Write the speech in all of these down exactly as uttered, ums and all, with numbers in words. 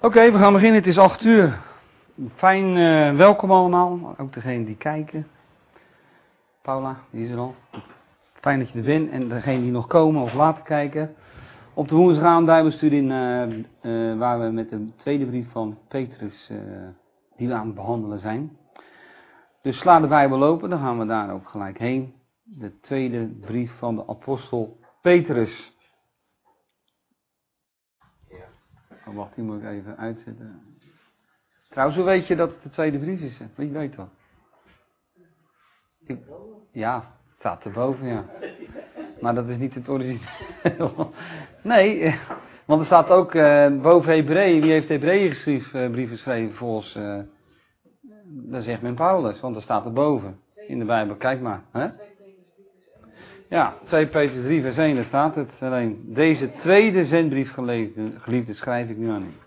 Oké, okay, we gaan beginnen. Het is acht uur. Fijn, uh, welkom allemaal. Ook degenen die kijken. Paula, die is er al. Fijn dat je er bent. En degenen die nog komen of later kijken. Op de woensdagavond Bijbelstudie uh, uh, waar we met de tweede brief van Petrus, uh, die we aan het behandelen zijn. Dus sla de Bijbel open, dan gaan we daar ook gelijk heen. De tweede brief van de apostel Petrus. Oh, wacht, die moet ik even uitzetten. Trouwens, hoe weet je dat het de tweede brief is? Wie weet dat? Ik, ja, het staat erboven, ja. Maar dat is niet het origineel. Nee, want er staat ook uh, boven Hebreeën. Wie heeft Hebreeën geschreven, uh, brief geschreven volgens... Uh, dat zegt men Paulus, want er staat erboven in de Bijbel. Kijk maar. Hè? Ja, twee Petrus drie vers één, daar staat het. Alleen deze tweede zendbrief geliefde, geliefde schrijf ik nu aan u.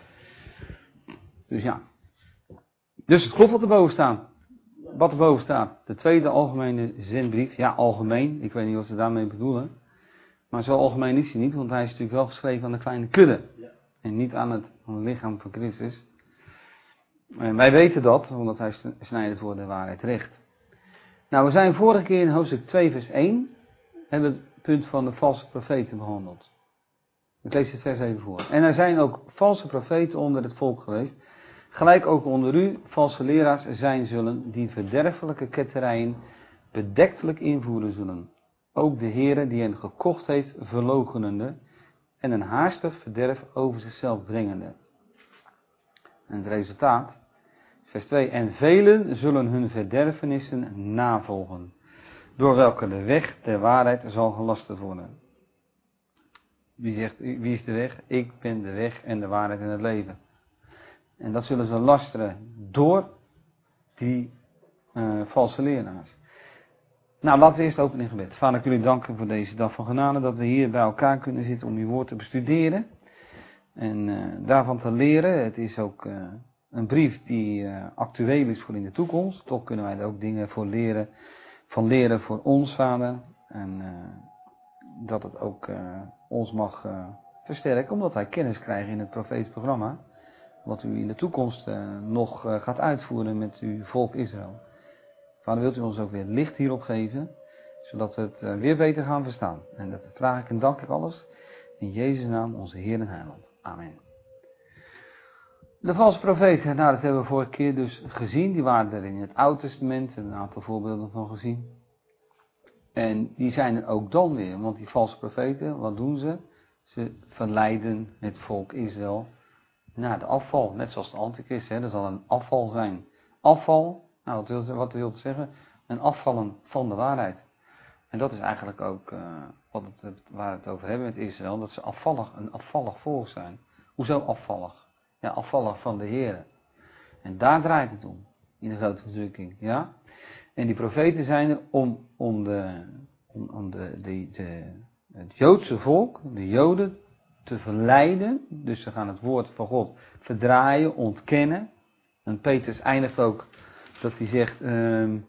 Dus ja. Dus het klopt wat erboven staat. Wat erboven staat. De tweede algemene zendbrief. Ja, algemeen. Ik weet niet wat ze daarmee bedoelen. Maar zo algemeen is hij niet. Want hij is natuurlijk wel geschreven aan de kleine kudde. En niet aan het, aan het lichaam van Christus. En wij weten dat. Omdat hij snijdt voor de waarheid recht. Nou, we zijn vorige keer in hoofdstuk twee vers één. Hebben we het punt van de valse profeten behandeld. Ik lees het vers even voor. En er zijn ook valse profeten onder het volk geweest. Gelijk ook onder u valse leraars zijn zullen, die verderfelijke ketterijen bedektelijk invoeren zullen. Ook de Heere die hen gekocht heeft verloochenende en een haastig verderf over zichzelf brengende. En het resultaat, vers twee. En velen zullen hun verderfenissen navolgen, door welke de weg der waarheid zal gelasterd worden. Wie zegt, wie is de weg? Ik ben de weg en de waarheid en het leven. En dat zullen ze lasteren door die uh, valse leraars. Nou, laten we eerst openen in gebed. Vader, ik wil u danken voor deze dag van genade, dat we hier bij elkaar kunnen zitten om uw woord te bestuderen. En uh, daarvan te leren. Het is ook uh, een brief die uh, actueel is voor in de toekomst. Toch kunnen wij er ook dingen voor leren, van leren voor ons, Vader. En uh, dat het ook uh, ons mag uh, versterken, omdat wij kennis krijgen in het profetisch programma. Wat u in de toekomst uh, nog uh, gaat uitvoeren met uw volk Israël. Vader, wilt u ons ook weer licht hierop geven, zodat we het uh, weer beter gaan verstaan. En dat vraag ik en dank ik alles in Jezus' naam, onze Heer en Heiland. Amen. De valse profeten, nou dat hebben we vorige keer dus gezien. Die waren er in het Oude Testament, we hebben een aantal voorbeelden van gezien. En die zijn er ook dan weer, want die valse profeten, wat doen ze? Ze verleiden het volk Israël naar de afval, net zoals de antichrist, hè, er zal een afval zijn. Afval, nou wat wil, wat wil het zeggen? Een afvallen van de waarheid. En dat is eigenlijk ook uh, wat het, waar we het over hebben met Israël, dat ze afvallig, een afvallig volk zijn. Hoezo afvallig? Ja, afvallig van de Heer. En daar draait het om, in de grote verdrukking, ja. En die profeten zijn er om, om, de, om, om de, de, de, het Joodse volk, de Joden, te verleiden. Dus ze gaan het woord van God verdraaien, ontkennen. En Petrus eindigt ook dat hij zegt uh, uh,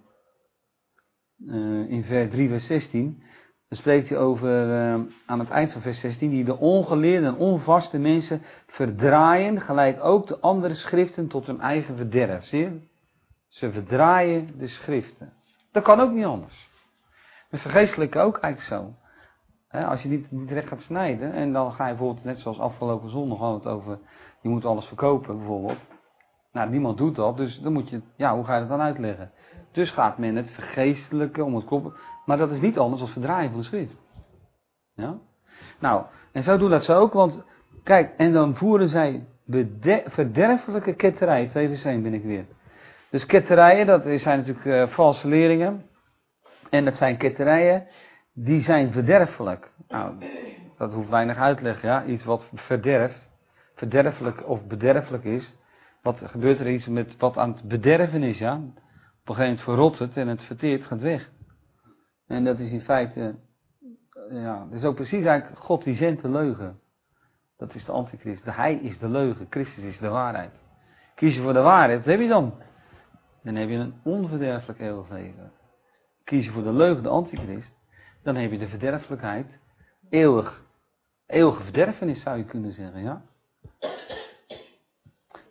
in vers drie vers zestien. Dan spreekt hij over uh, aan het eind van vers zestien. Die de ongeleerde en onvaste mensen verdraaien. Gelijk ook de andere schriften tot hun eigen verderf. Zie je? Ze verdraaien de schriften. Dat kan ook niet anders. We vergeestelijken ook eigenlijk zo. He, als je niet, niet recht gaat snijden, en dan ga je bijvoorbeeld, net zoals afgelopen zondag, hadden we het over, je moet alles verkopen bijvoorbeeld. Nou, niemand doet dat, dus dan moet je, ja, hoe ga je dat dan uitleggen? Dus gaat men het vergeestelijken om het kloppen, maar dat is niet anders dan verdraaien van de schrift. Ja? Nou, en zo doen dat ze ook, want, kijk, en dan voeren zij bede- verderfelijke ketterijen, twee vers één ben ik weer. Dus ketterijen, dat zijn natuurlijk uh, valse leringen, en dat zijn ketterijen, die zijn verderfelijk. Nou, dat hoeft weinig uitleg, ja. Iets wat verderft, verderfelijk of bederfelijk is. Wat gebeurt er iets met wat aan het bederven is, ja. Op een gegeven moment verrot het en het verteert, gaat weg. En dat is in feite, ja, dat is ook precies eigenlijk God die zendt de leugen. Dat is de antichrist. Hij is de leugen, Christus is de waarheid. Kies je voor de waarheid, wat heb je dan? Dan heb je een onverderfelijk eeuwig leven. Kies je voor de leugen, de antichrist, dan heb je de verderfelijkheid, eeuwig, eeuwige verderfenis zou je kunnen zeggen, ja.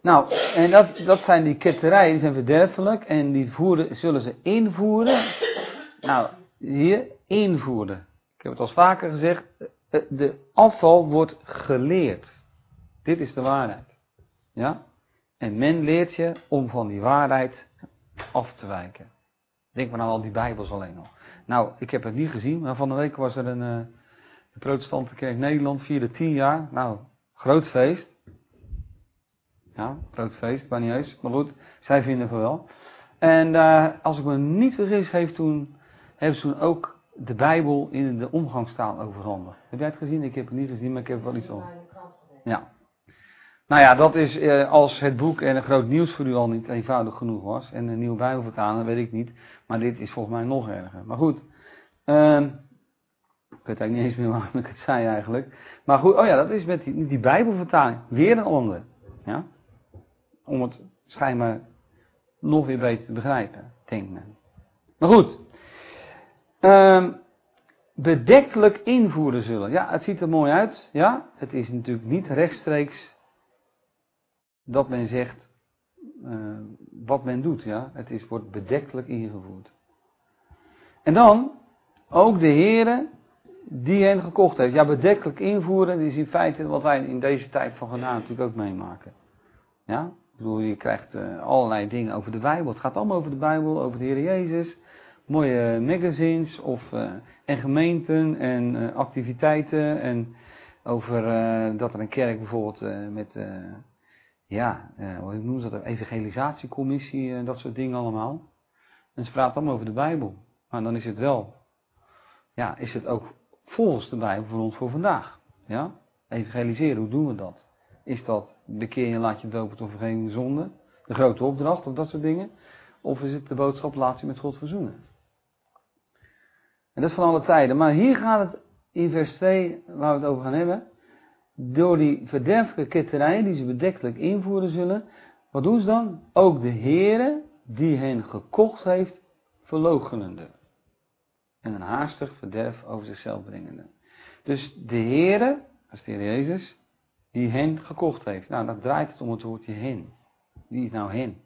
Nou, en dat, dat zijn die ketterijen, die zijn verderfelijk en die voeren, zullen ze invoeren. Nou, hier, invoeren. Ik heb het al vaker gezegd, de afval wordt geleerd. Dit is de waarheid. Ja? En men leert je om van die waarheid af te wijken. Denk maar aan al die Bijbels alleen nog. Nou, ik heb het niet gezien, maar van de week was er een, uh, de protestante kerk Nederland, vierde tien jaar. Nou, groot feest. Ja, groot feest, maar niet eens. Maar goed, zij vinden van wel. En uh, als ik me niet vergis, heeft toen, hebben ze toen ook de Bijbel in de omgangstaal overhandigd. Heb jij het gezien? Ik heb het niet gezien, maar ik heb wel iets over. Ja. Nou ja, dat is uh, als het boek en een groot nieuws voor u al niet eenvoudig genoeg was. En een nieuwe Bijbelvertaling, weet ik niet. Maar dit is volgens mij nog erger. Maar goed. Uh, ik weet eigenlijk niet eens meer waarom ik het zei eigenlijk. Maar goed, oh ja, dat is met die, die Bijbelvertaling weer een ander. Ja? Om het schijnbaar nog weer beter te begrijpen, denkt men. Maar goed. Uh, bedektelijk invoeren zullen. Ja, het ziet er mooi uit. Ja, het is natuurlijk niet rechtstreeks dat men zegt uh, wat men doet. Ja, het is, wordt bedektelijk ingevoerd. En dan ook de Heere die hen gekocht heeft. Ja, bedektelijk invoeren is in feite wat wij in deze tijd van genade natuurlijk ook meemaken. Ja, ik bedoel, je krijgt uh, allerlei dingen over de Bijbel. Het gaat allemaal over de Bijbel, over de Heer Jezus. Mooie magazines of, uh, en gemeenten en uh, activiteiten. En over uh, dat er een kerk bijvoorbeeld uh, met, uh, ja, uh, hoe noemen ze dat, een evangelisatiecommissie en uh, dat soort dingen allemaal. En ze praten allemaal over de Bijbel. Maar dan is het wel, ja, is het ook volgens de Bijbel voor ons voor vandaag. Ja? Evangeliseren, hoe doen we dat? Is dat bekeer je, laat je dopen tot vergeving zonde? De grote opdracht of dat soort dingen? Of is het de boodschap, laat je met God verzoenen? En dat is van alle tijden. Maar hier gaat het in vers twee, waar we het over gaan hebben. Door die verderfelijke ketterijen die ze bedektelijk invoeren zullen. Wat doen ze dan? Ook de Heere die hen gekocht heeft, verloochenende. En een haastig verderf over zichzelf brengende. Dus de Heere, dat is de Heer Jezus, die hen gekocht heeft. Nou, dat draait het om het woordje hen. Wie is nou hen?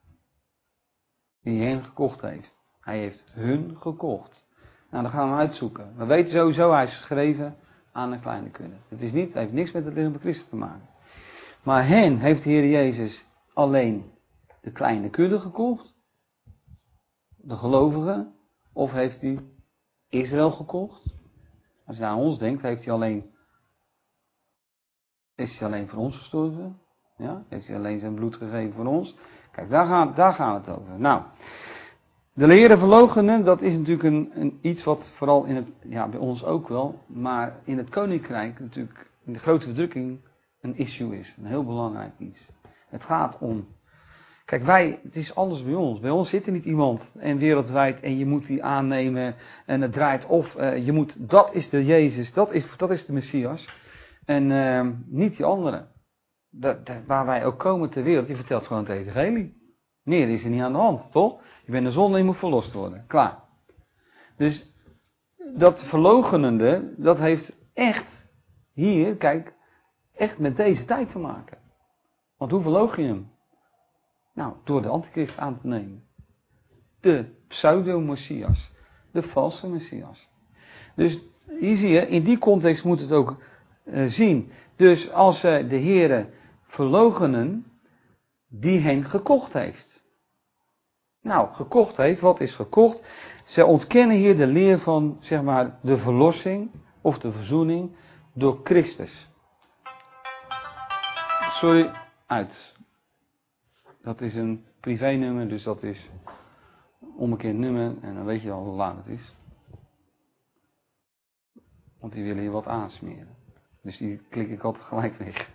Die hen gekocht heeft. Hij heeft hun gekocht. Nou, dan gaan we uitzoeken. We weten sowieso, hij is geschreven aan een kleine kudde. Het is niet, het heeft niks met het lichaam van Christus te maken. Maar hen heeft de Heer Jezus alleen de kleine kudde gekocht? De gelovigen? Of heeft hij Israël gekocht? Als je aan ons denkt, heeft hij alleen, is hij alleen voor ons gestorven? Ja? Heeft hij alleen zijn bloed gegeven voor ons? Kijk, daar gaan, daar gaan we het over. Nou, de leren verloochenen, dat is natuurlijk een, een, iets wat vooral in het, ja, bij ons ook wel, maar in het koninkrijk natuurlijk in de grote verdrukking een issue is. Een heel belangrijk iets. Het gaat om, kijk wij, het is alles bij ons. Bij ons zit er niet iemand en wereldwijd en je moet die aannemen en het draait of uh, je moet, dat is de Jezus, dat is, dat is de Messias en uh, niet die andere. Dat, dat, waar wij ook komen ter wereld, je vertelt gewoon het evangelie. Meer is er niet aan de hand, toch? Je bent een zonde en je moet verlost worden. Klaar. Dus dat verloochenende, dat heeft echt hier, kijk, echt met deze tijd te maken. Want hoe verloochen je hem? Nou, door de antichrist aan te nemen. De pseudo-messias. De valse messias. Dus hier zie je, in die context moet het ook uh, zien. Dus als ze uh, de Heere verloochenen die hen gekocht heeft. Nou, gekocht heeft, wat is gekocht? Ze ontkennen hier de leer van, zeg maar, de verlossing of de verzoening door Christus. Sorry, uit. Dat is een privénummer, dus dat is een onbekend nummer en dan weet je al hoe laat het is. Want die willen hier wat aansmeren. Dus die klik ik altijd gelijk weg.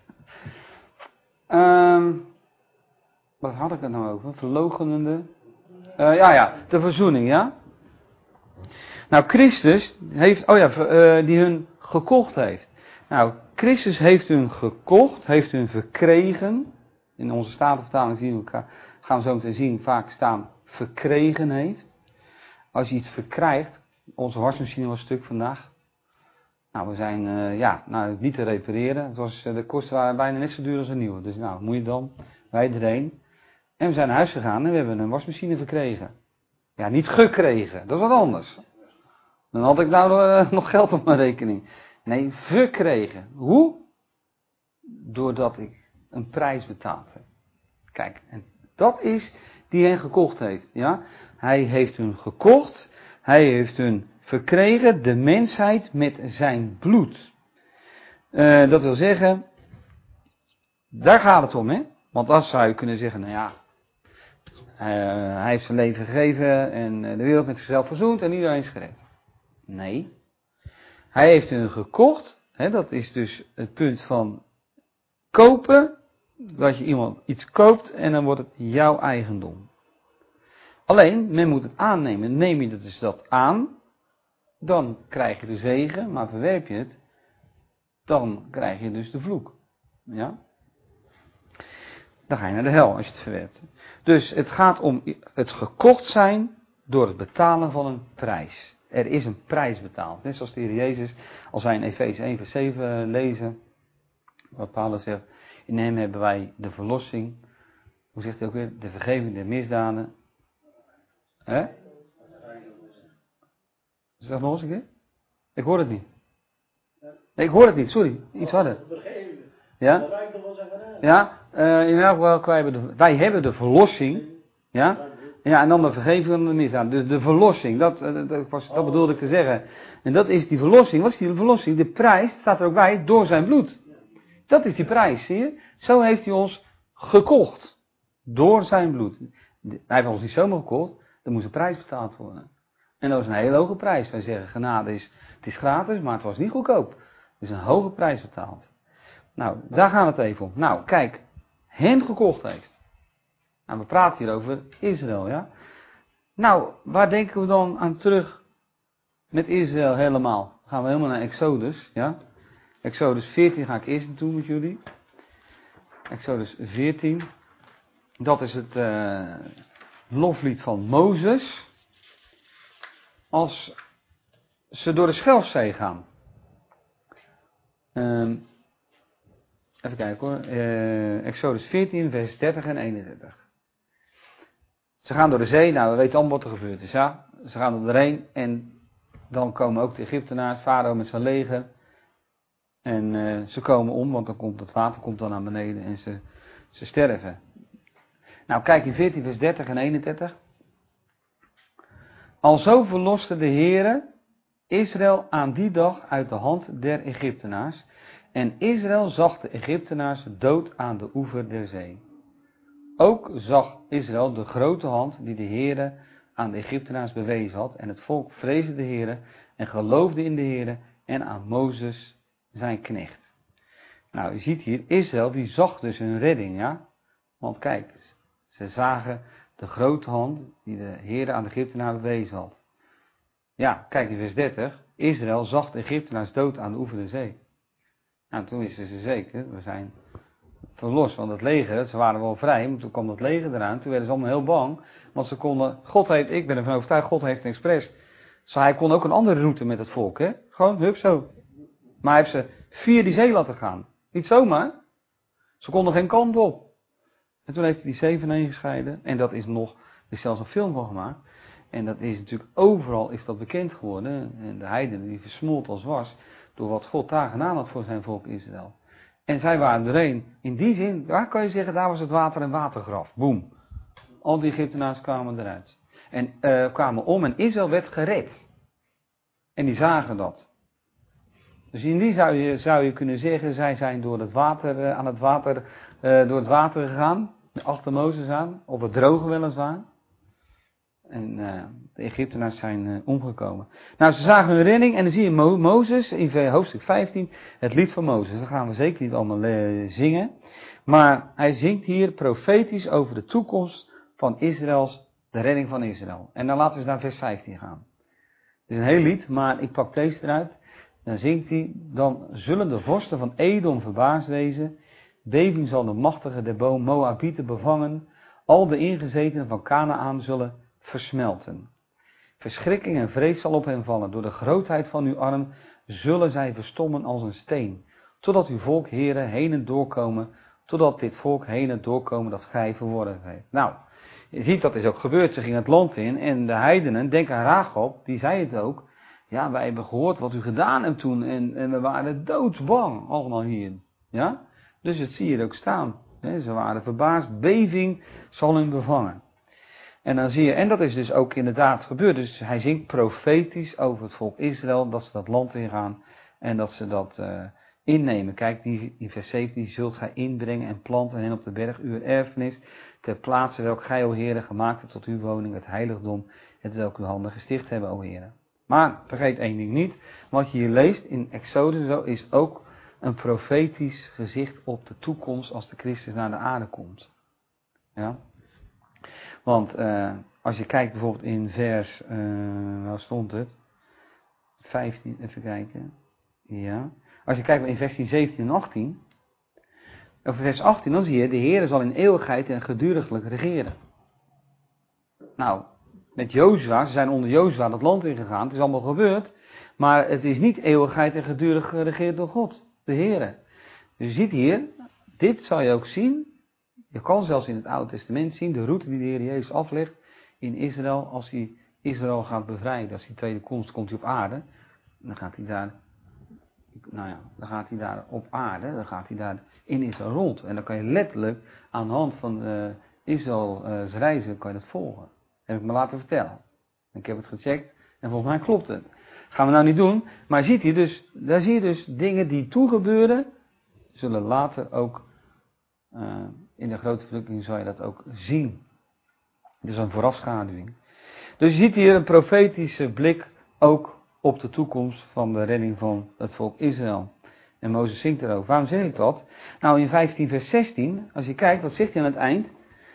Um, wat had ik het nou over? Verloochenende. Uh, ja, ja, de verzoening, ja. Nou, Christus heeft, oh ja, uh, die hun gekocht heeft. Nou, Christus heeft hun gekocht, heeft hun verkregen. In onze Statenvertaling zien we, gaan we zo meteen zien, vaak staan verkregen heeft. Als je iets verkrijgt, onze wasmachine was stuk vandaag. Nou, we zijn, uh, ja, nou, niet te repareren. Het was, uh, de kosten waren bijna net zo duur als een nieuwe. Dus nou, moet je dan. wij erheen. En we zijn naar huis gegaan en we hebben een wasmachine verkregen. Ja, niet gekregen, dat is wat anders. Dan had ik nou uh, nog geld op mijn rekening. Nee, verkregen. Hoe? Doordat ik een prijs betaald heb. Kijk, en dat is die hen gekocht heeft. Ja? Hij heeft hun gekocht, hij heeft hun verkregen, de mensheid met zijn bloed. Uh, dat wil zeggen, daar gaat het om, hè? Want als zou je kunnen zeggen, nou ja, uh, hij heeft zijn leven gegeven en de wereld met zichzelf verzoend en iedereen is gered. Nee. Hij heeft hun gekocht, hè, dat is dus het punt van kopen, dat je iemand iets koopt en dan wordt het jouw eigendom. Alleen, men moet het aannemen. Neem je dus dat aan, dan krijg je de zegen, maar verwerp je het, dan krijg je dus de vloek. Ja? Dan ga je naar de hel als je het verwerpt. Dus het gaat om het gekocht zijn door het betalen van een prijs. Er is een prijs betaald. Net zoals de Heer Jezus, als wij in Efeze één vers zeven lezen, wat Paulus zegt, in hem hebben wij de verlossing, hoe zegt hij ook weer, de vergeving der misdaden. Hè? Zeg nog eens een keer. Ik hoor het niet. Nee, ik hoor het niet, sorry. Iets harder. Ja? Ja, uh, in elk geval, wij hebben, de, wij hebben de verlossing. Ja? Ja, en dan de vergeving van de misdaden. Dus de verlossing, dat, dat, dat, was, dat bedoelde ik te zeggen. En dat is die verlossing. Wat is die verlossing? De prijs, staat er ook bij, door zijn bloed. Dat is die prijs, zie je? Zo heeft hij ons gekocht. Door zijn bloed. Hij heeft ons niet zomaar gekocht, er moest een prijs betaald worden. En dat was een hele hoge prijs. Wij zeggen, genade is, het is gratis, maar het was niet goedkoop. Er is een hoge prijs betaald. Nou, daar gaan we het even om. Nou, kijk, hen gekocht heeft. Nou, we praten hier over Israël, ja. Nou, waar denken we dan aan terug met Israël helemaal? Dan gaan we helemaal naar Exodus, ja. Exodus veertien ga ik eerst naartoe met jullie. Exodus veertien. Dat is het uh, loflied van Mozes. Als ze door de Schelfzee gaan. Um, even kijken hoor. Uh, Exodus veertien, vers dertig en eenendertig. Ze gaan door de zee. Nou, we weten allemaal wat er gebeurd is. Ja? Ze gaan er doorheen. En dan komen ook de Egyptenaars. Farao met zijn leger. En uh, ze komen om. Want dan komt het water komt dan naar beneden. En ze, ze sterven. Nou, kijk in veertien, vers dertig en eenendertig. Alzo verloste de Heere Israël aan die dag uit de hand der Egyptenaars. En Israël zag de Egyptenaars dood aan de oever der zee. Ook zag Israël de grote hand die de Heere aan de Egyptenaars bewezen had. En het volk vreesde de Heere en geloofde in de Heere en aan Mozes zijn knecht. Nou, je ziet hier, Israël die zag dus hun redding, ja. Want kijk, ze zagen de grote hand die de Heere aan de Egyptenaars bewezen had. Ja, kijk in vers dertig. Israël zag de Egyptenaars dood aan de oever der zee. Nou, toen wisten ze zeker, we zijn verlost van het leger. Ze waren wel vrij, maar toen kwam dat leger eraan. Toen werden ze allemaal heel bang. Want ze konden, God heeft, ik ben ervan overtuigd, God heeft een expres. Dus hij kon ook een andere route met het volk, hè. Gewoon, hup zo. Maar hij heeft ze via die zee laten gaan. Niet zomaar. Ze konden geen kant op. En toen heeft hij die zee van één gescheiden. En dat is nog, er is zelfs een film van gemaakt. En dat is natuurlijk, overal is dat bekend geworden. En de heidenen die versmolt als was. Door wat God daar gedaan had voor zijn volk Israël. En zij waren erheen. In die zin, daar kan je zeggen, daar was het water en watergraf. Boem. Al die Egyptenaars kwamen eruit. En uh, kwamen om en Israël werd gered. En die zagen dat. Dus in die zou je, zou je kunnen zeggen, zij zijn door het water, uh, aan het water, uh, door het water gegaan. Achter Mozes aan. Op het droge weliswaar. En uh, de Egyptenaars zijn uh, omgekomen. Nou, ze zagen hun redding en dan zie je Mo- Mozes in hoofdstuk vijftien, het lied van Mozes. Dat gaan we zeker niet allemaal uh, zingen. Maar hij zingt hier profetisch over de toekomst van Israëls, de redding van Israël. En dan laten we eens naar vers vijftien gaan. Het is een heel lied, maar ik pak deze eruit. Dan zingt hij, dan zullen de vorsten van Edom verbaasd wezen. Beving zal de machtige der boom Moabieten bevangen. Al de ingezetenen van Kanaan zullen versmelten. Verschrikking en vrees zal op hen vallen. Door de grootheid van uw arm zullen zij verstommen als een steen. Totdat uw volk, Heere, heen en doorkomen totdat dit volk heen en doorkomen dat gij verworven heeft. Nou, je ziet dat is ook gebeurd. Ze gingen het land in en de heidenen, denk aan Rachab, die zei het ook. Ja, wij hebben gehoord wat u gedaan hebt toen en, en we waren doodsbang, allemaal hier. Ja? Dus het zie je er ook staan. Hè? Ze waren verbaasd, beving zal hun bevangen. En dan zie je, en dat is dus ook inderdaad gebeurd. Dus hij zingt profetisch over het volk Israël, dat ze dat land ingaan en dat ze dat uh, innemen. Kijk, die, in vers zeventien, zult gij inbrengen en planten hen op de berg uw erfenis, ter plaatse welk gij, o Heere, gemaakt hebt tot uw woning, het heiligdom, het welk uw handen gesticht hebben, o Heere. Maar vergeet één ding niet, wat je hier leest in Exodus zo, is ook een profetisch gezicht op de toekomst als de Christus naar de aarde komt. Ja. Want uh, als je kijkt bijvoorbeeld in vers, uh, waar stond het? vijftien, even kijken. Ja. Als je kijkt in vers zeventien en achttien, over vers achttien, dan zie je, de Heere zal in eeuwigheid en geduriglijk regeren. Nou, met Jozua, ze zijn onder Jozua dat land ingegaan, het is allemaal gebeurd, maar het is niet eeuwigheid en gedurig geregeerd door God, de Heere. Dus je ziet hier, dit zal je ook zien, je kan zelfs in het Oude Testament zien, de route die de Heer Jezus aflegt in Israël, als hij Israël gaat bevrijden, als die tweede komst komt hij op aarde, dan gaat hij daar, nou ja, dan gaat hij daar op aarde, dan gaat hij daar in Israël rond. En dan kan je letterlijk aan de hand van uh, Israël's reizen, kan je dat volgen. Heb ik me laten vertellen. Ik heb het gecheckt en volgens mij klopt het. Gaan we nou niet doen, maar ziet hier dus, daar zie je dus dingen die toegebeuren, zullen later ook, uh, in de grote verdrukking zal je dat ook zien. Het is een voorafschaduwing. Dus je ziet hier een profetische blik ook op de toekomst van de redding van het volk Israël. En Mozes zingt erover. Waarom zeg ik dat? Nou, in vijftien vers zestien, als je kijkt, wat zegt hij aan het eind?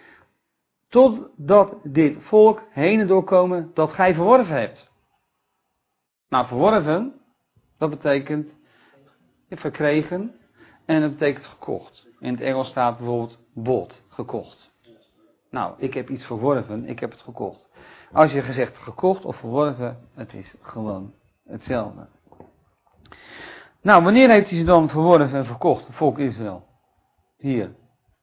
Totdat dit volk heen en doorkomen dat gij verworven hebt. Nou, verworven, dat betekent verkregen en dat betekent gekocht. In het Engels staat bijvoorbeeld bought, gekocht. Nou, ik heb iets verworven, ik heb het gekocht. Als je gezegd gekocht of verworven, het is gewoon hetzelfde. Nou, wanneer heeft hij ze dan verworven en verkocht, het volk Israël? Hier.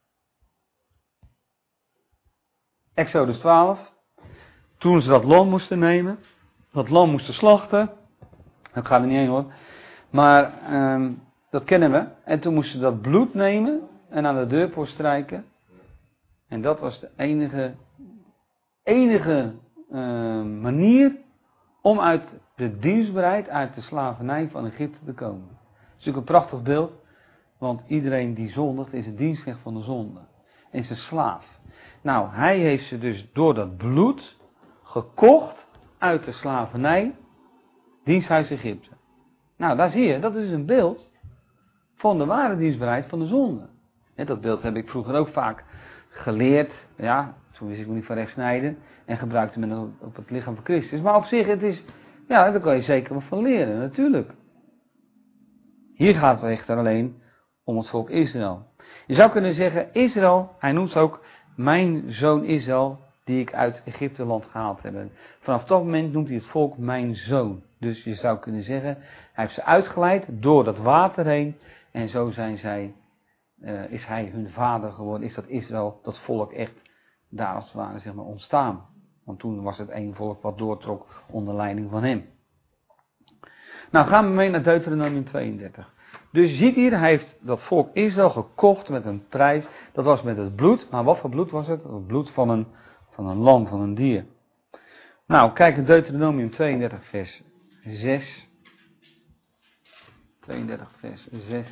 Exodus twaalf. Toen ze dat lam moesten nemen, dat lam moesten slachten. Dat gaat er niet heen hoor. Maar um, dat kennen we. En toen moesten ze dat bloed nemen en aan de deurpost strijken. En dat was de enige, enige uh, manier om uit de dienstbaarheid, uit de slavernij van Egypte te komen. Dat is natuurlijk een prachtig beeld, want iedereen die zondigt is een dienstknecht van de zonde. En is een slaaf. Nou, hij heeft ze dus door dat bloed gekocht uit de slavernij, diensthuis Egypte. Nou, daar zie je, dat is een beeld van de ware dienstbaarheid van de zonde. En dat beeld heb ik vroeger ook vaak geleerd, ja, toen wist ik me niet van recht snijden en gebruikte men op het lichaam van Christus. Maar op zich, het is, ja, daar kan je zeker wat van leren, natuurlijk. Hier gaat het echter alleen om het volk Israël. Je zou kunnen zeggen, Israël, hij noemt ook mijn zoon Israël, die ik uit Egypte land gehaald heb. Vanaf dat moment noemt hij het volk mijn zoon. Dus je zou kunnen zeggen, hij heeft ze uitgeleid door dat water heen. En zo zijn zij, uh, is hij hun vader geworden. Is dat Israël, dat volk echt daar als het ware zeg maar ontstaan. Want toen was het één volk wat doortrok onder leiding van hem. Nou gaan we mee naar Deuteronomium tweeëndertig. Dus je ziet hier, hij heeft dat volk Israël gekocht met een prijs. Dat was met het bloed. Maar wat voor bloed was het? Het bloed van een, van een lam, van een dier. Nou, kijk in Deuteronomium tweeëndertig vers zes. tweeëndertig vers zes.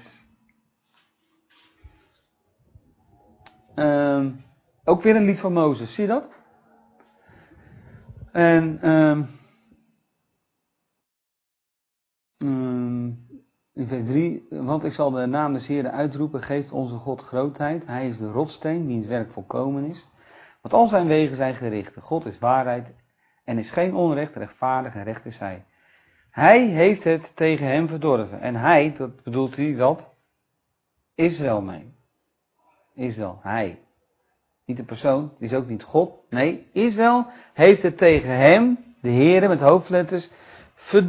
Um, ook weer een lied van Mozes, zie je dat? En um, um, in vers drie, want ik zal de naam des Heeren uitroepen, geeft onze God grootheid. Hij is de rotssteen, wiens werk volkomen is. Want al zijn wegen zijn gericht. God is waarheid en is geen onrecht, rechtvaardig en recht is hij. Hij heeft het tegen hem verdorven. En hij, dat bedoelt hij dat? Israël mee. Israël, hij. Niet de persoon, het is ook niet God. Nee, Israël heeft het tegen hem, de Heere met hoofdletters,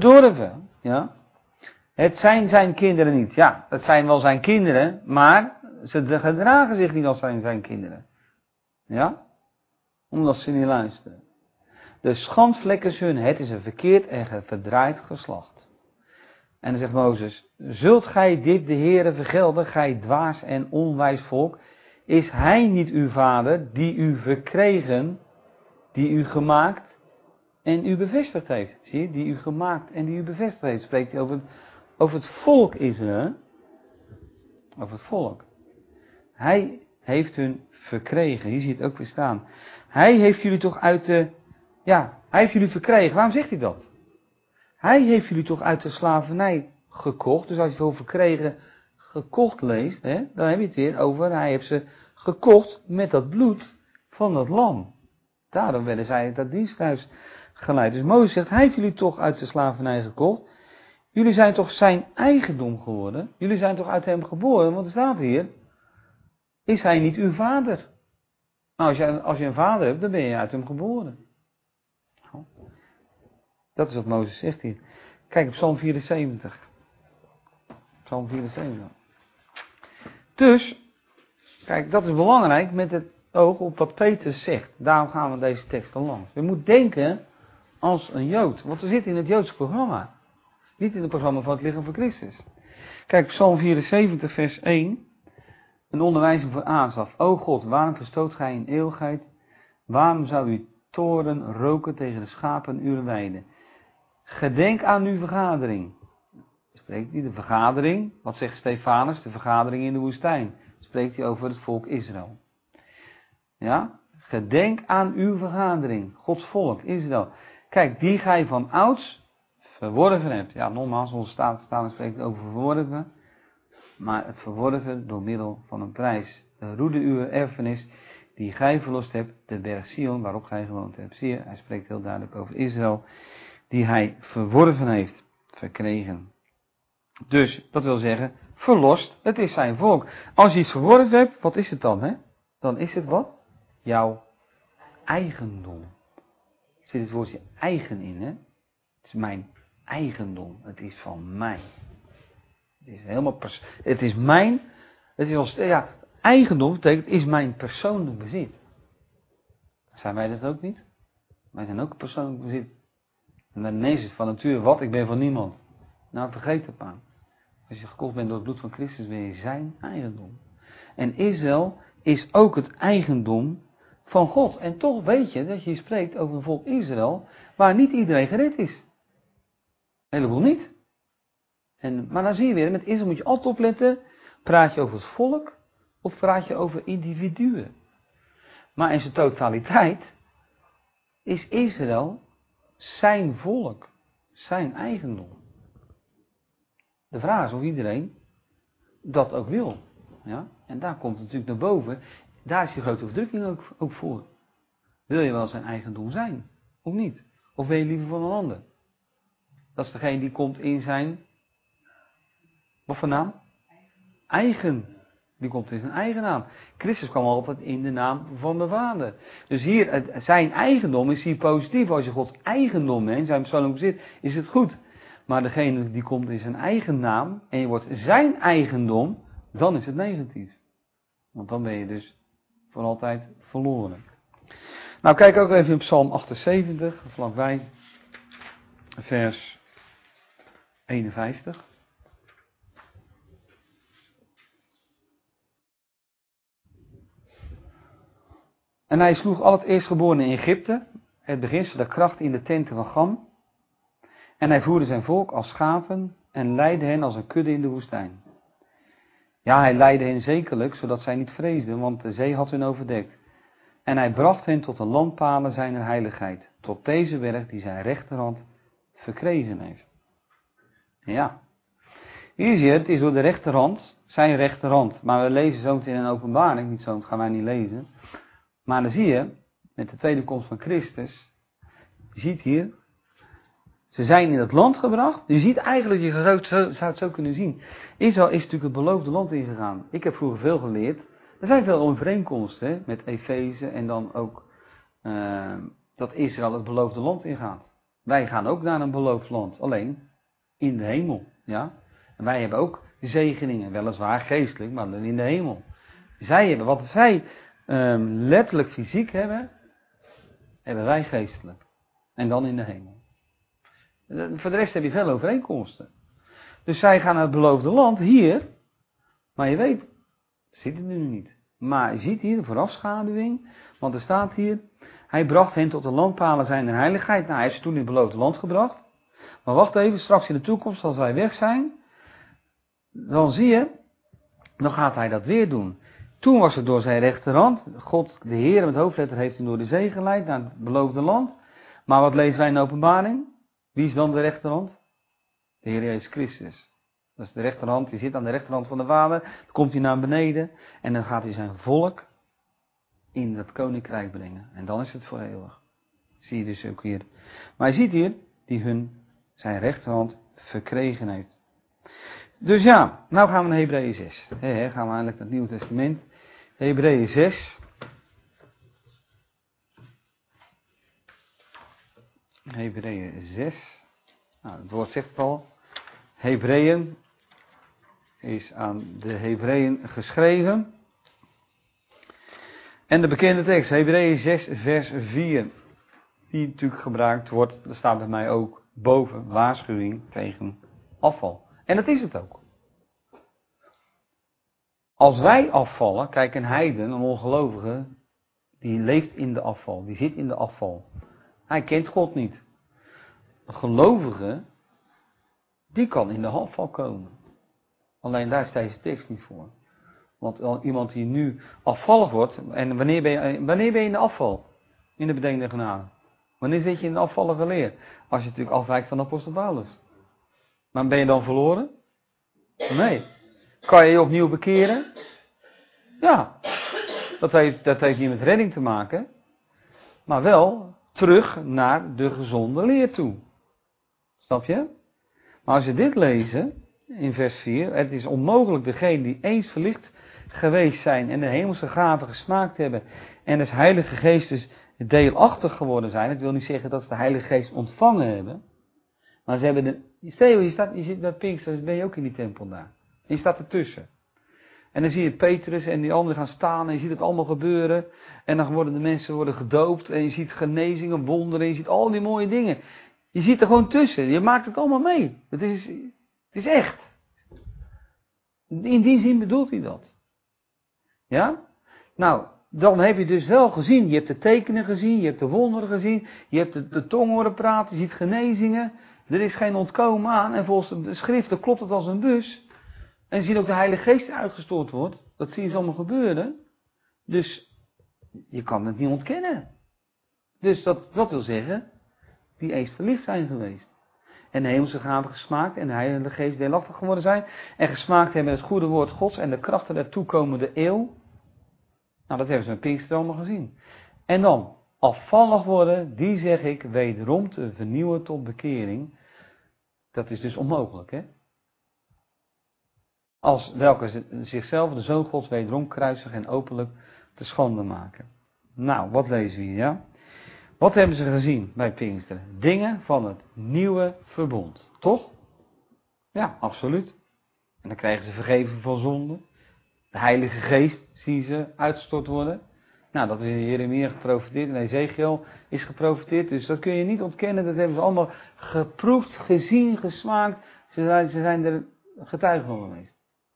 verdorven. Ja. Het zijn zijn kinderen niet. Ja, het zijn wel zijn kinderen, maar ze gedragen zich niet als zijn, zijn kinderen. Ja? Omdat ze niet luisteren. De schandvlekken is hun, het is een verkeerd en verdraaid geslacht. En dan zegt Mozes, zult gij dit de Heere vergelden, gij dwaas en onwijs volk? Is hij niet uw vader, die u verkregen, die u gemaakt en u bevestigd heeft? Zie je, die u gemaakt en die u bevestigd heeft. Spreekt hij over het, over het volk Israël. Over het volk. Hij heeft hun verkregen. Hier zie je het ook weer staan. Hij heeft jullie toch uit de... Ja, hij heeft jullie verkregen. Waarom zegt hij dat? Hij heeft jullie toch uit de slavernij gekocht. Dus als je veel verkregen gekocht leest, hè, dan heb je het weer over... Hij heeft ze gekocht met dat bloed van dat lam. Daarom werden zij uit dat diensthuis geleid. Dus Mozes zegt, hij heeft jullie toch uit de slavernij gekocht. Jullie zijn toch zijn eigendom geworden. Jullie zijn toch uit hem geboren. Want er staat hier... Is hij niet uw vader? Nou, als je, als je een vader hebt, dan ben je uit hem geboren. Dat is wat Mozes zegt hier. Kijk op Psalm vierenzeventig. Psalm vierenzeventig. Dus, kijk, dat is belangrijk met het oog op wat Petrus zegt. Daarom gaan we deze tekst al langs. Je moet denken als een Jood. Want we zitten in het Joodse programma. Niet in het programma van het lichaam van Christus. Kijk, Psalm vierenzeventig, vers één. Een onderwijzing voor Asaf. O God, waarom verstoot gij in eeuwigheid? Waarom zou uw toren roken tegen de schapen uw weide? Gedenk aan uw vergadering. Spreekt hij de vergadering? Wat zegt Stefanus? De vergadering in de woestijn. Spreekt hij over het volk Israël. Ja? Gedenk aan uw vergadering. Gods volk, Israël. Kijk, die gij van ouds verworven hebt. Ja, nogmaals, onze Staten spreekt over verworven. Maar het verworven door middel van een prijs. De roede uw erfenis die gij verlost hebt, de berg Sion waarop gij gewoond hebt. Zie je, hij spreekt heel duidelijk over Israël, die hij verworven heeft, verkregen. Dus, dat wil zeggen, verlost, het is zijn volk. Als je iets verworven hebt, wat is het dan? Hè? Dan is het wat? Jouw eigendom. Er zit het woordje eigen in, hè? Het is mijn eigendom, het is van mij. Het is helemaal pers- het is mijn, het is als, ja, eigendom betekent, is mijn persoonlijk bezit. Zijn wij dat ook niet? Wij zijn ook persoonlijk bezit. En dan is het van nature, wat? Ik ben van niemand. Nou, vergeet het maar. Als je gekocht bent door het bloed van Christus, ben je zijn eigendom. En Israël is ook het eigendom van God. En toch weet je dat je spreekt over een volk Israël, waar niet iedereen gered is. Een heleboel niet. En, maar dan zie je weer, met Israël moet je altijd opletten, praat je over het volk of praat je over individuen. Maar in zijn totaliteit is Israël zijn volk, zijn eigendom. De vraag is of iedereen dat ook wil. Ja? En daar komt het natuurlijk naar boven, daar is die grote verdrukking ook, ook voor. Wil je wel zijn eigendom zijn, of niet? Of ben je liever van een ander? Dat is degene die komt in zijn... Wat voor naam? Eigen. Die komt in zijn eigen naam. Christus kwam altijd in de naam van de Vader. Dus hier, het, zijn eigendom is hier positief. Als je Gods eigendom neemt, zijn persoonlijk bezit, is het goed. Maar degene die komt in zijn eigen naam en je wordt zijn eigendom, dan is het negatief. Want dan ben je dus voor altijd verloren. Nou, kijk ook even in Psalm achtenzeventig, vlakbij, vers eenenvijftig. En hij sloeg al het eerstgeborene in Egypte, het beginsel der kracht in de tenten van Gam. En hij voerde zijn volk als schapen en leidde hen als een kudde in de woestijn. Ja, hij leidde hen zekerlijk, zodat zij niet vreesden, want de zee had hun overdekt. En hij bracht hen tot de landpalen zijner heiligheid, tot deze berg die zijn rechterhand verkregen heeft. Ja, hier zie je, het is door de rechterhand, zijn rechterhand. Maar we lezen zo meteen in een openbaring, niet zo, dat gaan wij niet lezen. Maar dan zie je, met de tweede komst van Christus, je ziet hier, ze zijn in het land gebracht. Je ziet eigenlijk, je zou het zo, zou het zo kunnen zien. Israël is natuurlijk het beloofde land ingegaan. Ik heb vroeger veel geleerd. Er zijn veel overeenkomsten hè, met Efeze en dan ook uh, dat Israël het beloofde land ingaat. Wij gaan ook naar een beloofd land, alleen in de hemel. Ja? En wij hebben ook zegeningen. Weliswaar geestelijk, maar dan in de hemel. Zij hebben, wat zij um, letterlijk fysiek hebben, hebben wij geestelijk. En dan in de hemel. Voor de rest heb je veel overeenkomsten. Dus zij gaan naar het beloofde land, hier. Maar je weet, zit het er nu niet. Maar je ziet hier de voorafschaduwing. Want er staat hier, hij bracht hen tot de landpalen zijn en heiligheid. Nou, hij heeft ze toen in het beloofde land gebracht. Maar wacht even, straks in de toekomst, als wij weg zijn. Dan zie je, dan gaat hij dat weer doen. Toen was het door zijn rechterhand. God, de Heer met hoofdletter, heeft hem door de zee geleid naar het beloofde land. Maar wat lezen wij in de openbaring? Wie is dan de rechterhand? De Heer Jezus Christus. Dat is de rechterhand, die zit aan de rechterhand van de Vader. Dan komt hij naar beneden en dan gaat hij zijn volk in dat koninkrijk brengen. En dan is het voor eeuwig. Zie je dus ook hier. Maar je ziet hier, die hun zijn rechterhand verkregen heeft. Dus ja, nou gaan we naar Hebreeën zes. He, he, gaan we eindelijk naar het Nieuwe Testament. Hebreeën zes. Hebreeën zes. Nou, het woord zegt het al. Hebreeën is aan de Hebreeën geschreven. En de bekende tekst, Hebreeën zes, vers vier. Die natuurlijk gebruikt wordt, dat staat bij mij ook boven, waarschuwing tegen afval. En dat is het ook. Als wij afvallen, kijk, een heiden, een ongelovige, die leeft in de afval, die zit in de afval. Hij kent God niet. Een gelovige, die kan in de afval komen. Alleen daar is deze tekst niet voor. Want iemand die nu afvallig wordt, en wanneer ben je, wanneer ben je in de afval? In de bediening der genade. Wanneer zit je in de afvallige leer? Als je natuurlijk afwijkt van de apostel Paulus. Maar ben je dan verloren? Nee. Kan je je opnieuw bekeren? Ja. Dat heeft, dat heeft niet met redding te maken. Maar wel terug naar de gezonde leer toe. Snap je? Maar als je dit lezen, in vers vier. Het is onmogelijk degene die eens verlicht geweest zijn en de hemelse gaven gesmaakt hebben. En des Heilige Geestes deelachtig geworden zijn. Het wil niet zeggen dat ze de Heilige Geest ontvangen hebben. Maar ze hebben de... Stel je, je, staat, je zit bij Pinkster, ben je ook in die tempel daar. En je staat ertussen. En dan zie je Petrus en die anderen gaan staan en je ziet het allemaal gebeuren. En dan worden de mensen worden gedoopt en je ziet genezingen, wonderen, je ziet al die mooie dingen. Je zit er gewoon tussen, je maakt het allemaal mee. Het is, het is echt. In die zin bedoelt hij dat. Ja? Nou, dan heb je dus wel gezien, je hebt de tekenen gezien, je hebt de wonderen gezien, je hebt de, de tong horen praten, je ziet genezingen. Er is geen ontkomen aan en volgens de schriften klopt het als een bus. En je ziet ook de Heilige Geest uitgestort wordt. Dat zie je allemaal gebeuren. Dus je kan het niet ontkennen. Dus dat, dat wil zeggen, die eens verlicht zijn geweest. En de hemelse gaven gesmaakt en de Heilige Geest deelachtig geworden zijn. En gesmaakt hebben het goede woord Gods en de krachten der toekomende eeuw. Nou, dat hebben ze met Pinkster allemaal gezien. En dan, afvallig worden, die zeg ik wederom te vernieuwen tot bekering. Dat is dus onmogelijk, hè? Als welke zichzelf de Zoon Gods wederom kruisigen en openlijk te schande maken. Nou, wat lezen we hier, ja? Wat hebben ze gezien bij Pinksteren? Dingen van het nieuwe verbond, toch? Ja, absoluut. En dan krijgen ze vergeven van zonde. De Heilige Geest zien ze uitgestort worden. Nou, dat is in Jeremia geprofiteerd, in Ezekiel is geprofiteerd. Dus dat kun je niet ontkennen, dat hebben ze allemaal geproefd, gezien, gesmaakt. Ze zijn, ze zijn er getuigen van geweest.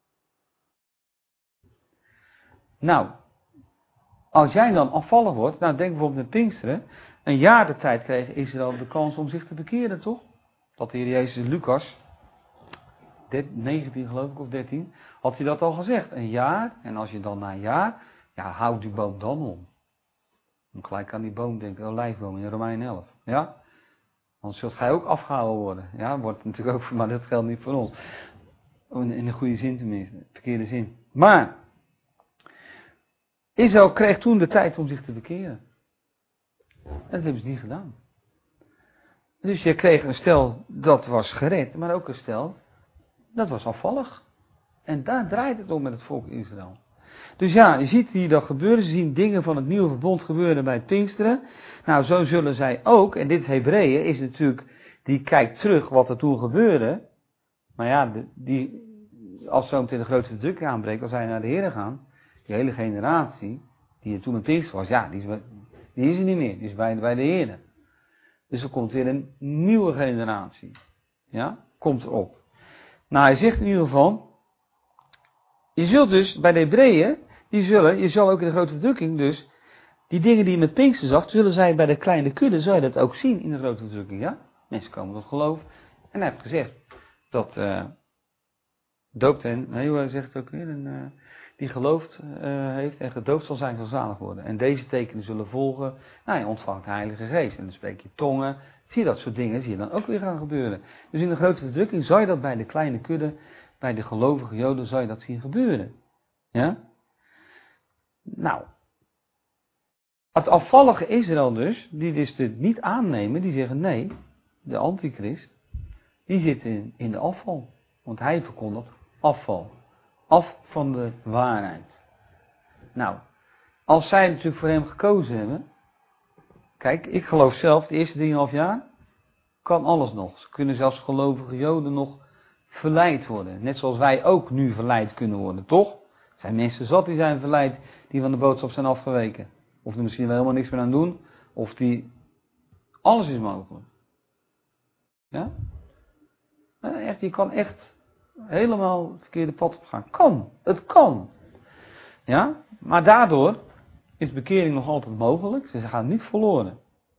Nou, als jij dan afvallig wordt, nou denk bijvoorbeeld met Pinksteren, een jaar de tijd kreeg Israël de kans om zich te bekeren, toch? Dat de Heer Jezus in Lucas, negentien geloof ik, of dertien, had hij dat al gezegd. Een jaar, en als je dan na een jaar, ja, houd die boom dan om. Om gelijk aan die boom denken, de olijfboom in Romeinen elf, ja? Anders zult gij ook afgehouden worden. Ja, wordt natuurlijk ook, maar dat geldt niet voor ons. In de goede zin tenminste, verkeerde zin. Maar Israël kreeg toen de tijd om zich te bekeren. Dat hebben ze niet gedaan. Dus je kreeg een stel dat was gered, maar ook een stel dat was afvallig. En daar draait het om met het volk Israël. Dus ja, je ziet hier dat gebeuren. Ze zien dingen van het nieuwe verbond gebeuren bij het Pinksteren. Nou, zo zullen zij ook, en dit Hebreeën is natuurlijk, die kijkt terug wat er toen gebeurde. Maar ja, die als zo meteen de grote verdrukking aanbreekt, als zij naar de Heer gaan, die hele generatie, die er toen met Pinkster was, ja, die is, die is er niet meer, die is bij, bij de Heer. Dus er komt weer een nieuwe generatie. Ja, komt erop. Nou, hij zegt in ieder geval, je zult dus bij de Hebreeën, die zullen, je zal ook in de grote verdrukking dus, die dingen die je met Pinkster zag, zullen zij bij de kleine kudde, zal je dat ook zien in de grote verdrukking, ja? Mensen komen tot geloof. En hij heeft gezegd dat uh, doopt hen, nee, hoe zegt het ook weer, een, uh, die geloofd uh, heeft en gedoopt zal zijn, zal zalig worden. En deze tekenen zullen volgen, nou je ontvangt de Heilige Geest. En dan spreek je tongen, zie je dat soort dingen, zie je dan ook weer gaan gebeuren. Dus in de grote verdrukking zal je dat bij de kleine kudde, bij de gelovige Joden, zal je dat zien gebeuren. Ja? Nou, het afvallige Israël dus, die dus dit niet aannemen, die zeggen nee, de antichrist, die zit in, in de afval. Want hij verkondigt afval. Af van de waarheid. Nou, als zij natuurlijk voor hem gekozen hebben. Kijk, ik geloof zelf, de eerste drieënhalf jaar kan alles nog. Ze kunnen zelfs gelovige Joden nog verleid worden. Net zoals wij ook nu verleid kunnen worden, toch? Er zijn mensen zat die zijn verleid, die van de boodschap zijn afgeweken. Of er misschien wel helemaal niks meer aan doen. Of die... Alles is mogelijk. Ja? Echt, je kan echt helemaal het verkeerde pad op gaan. Kan. Het kan. Ja? Maar daardoor is bekering nog altijd mogelijk. Ze gaan niet verloren.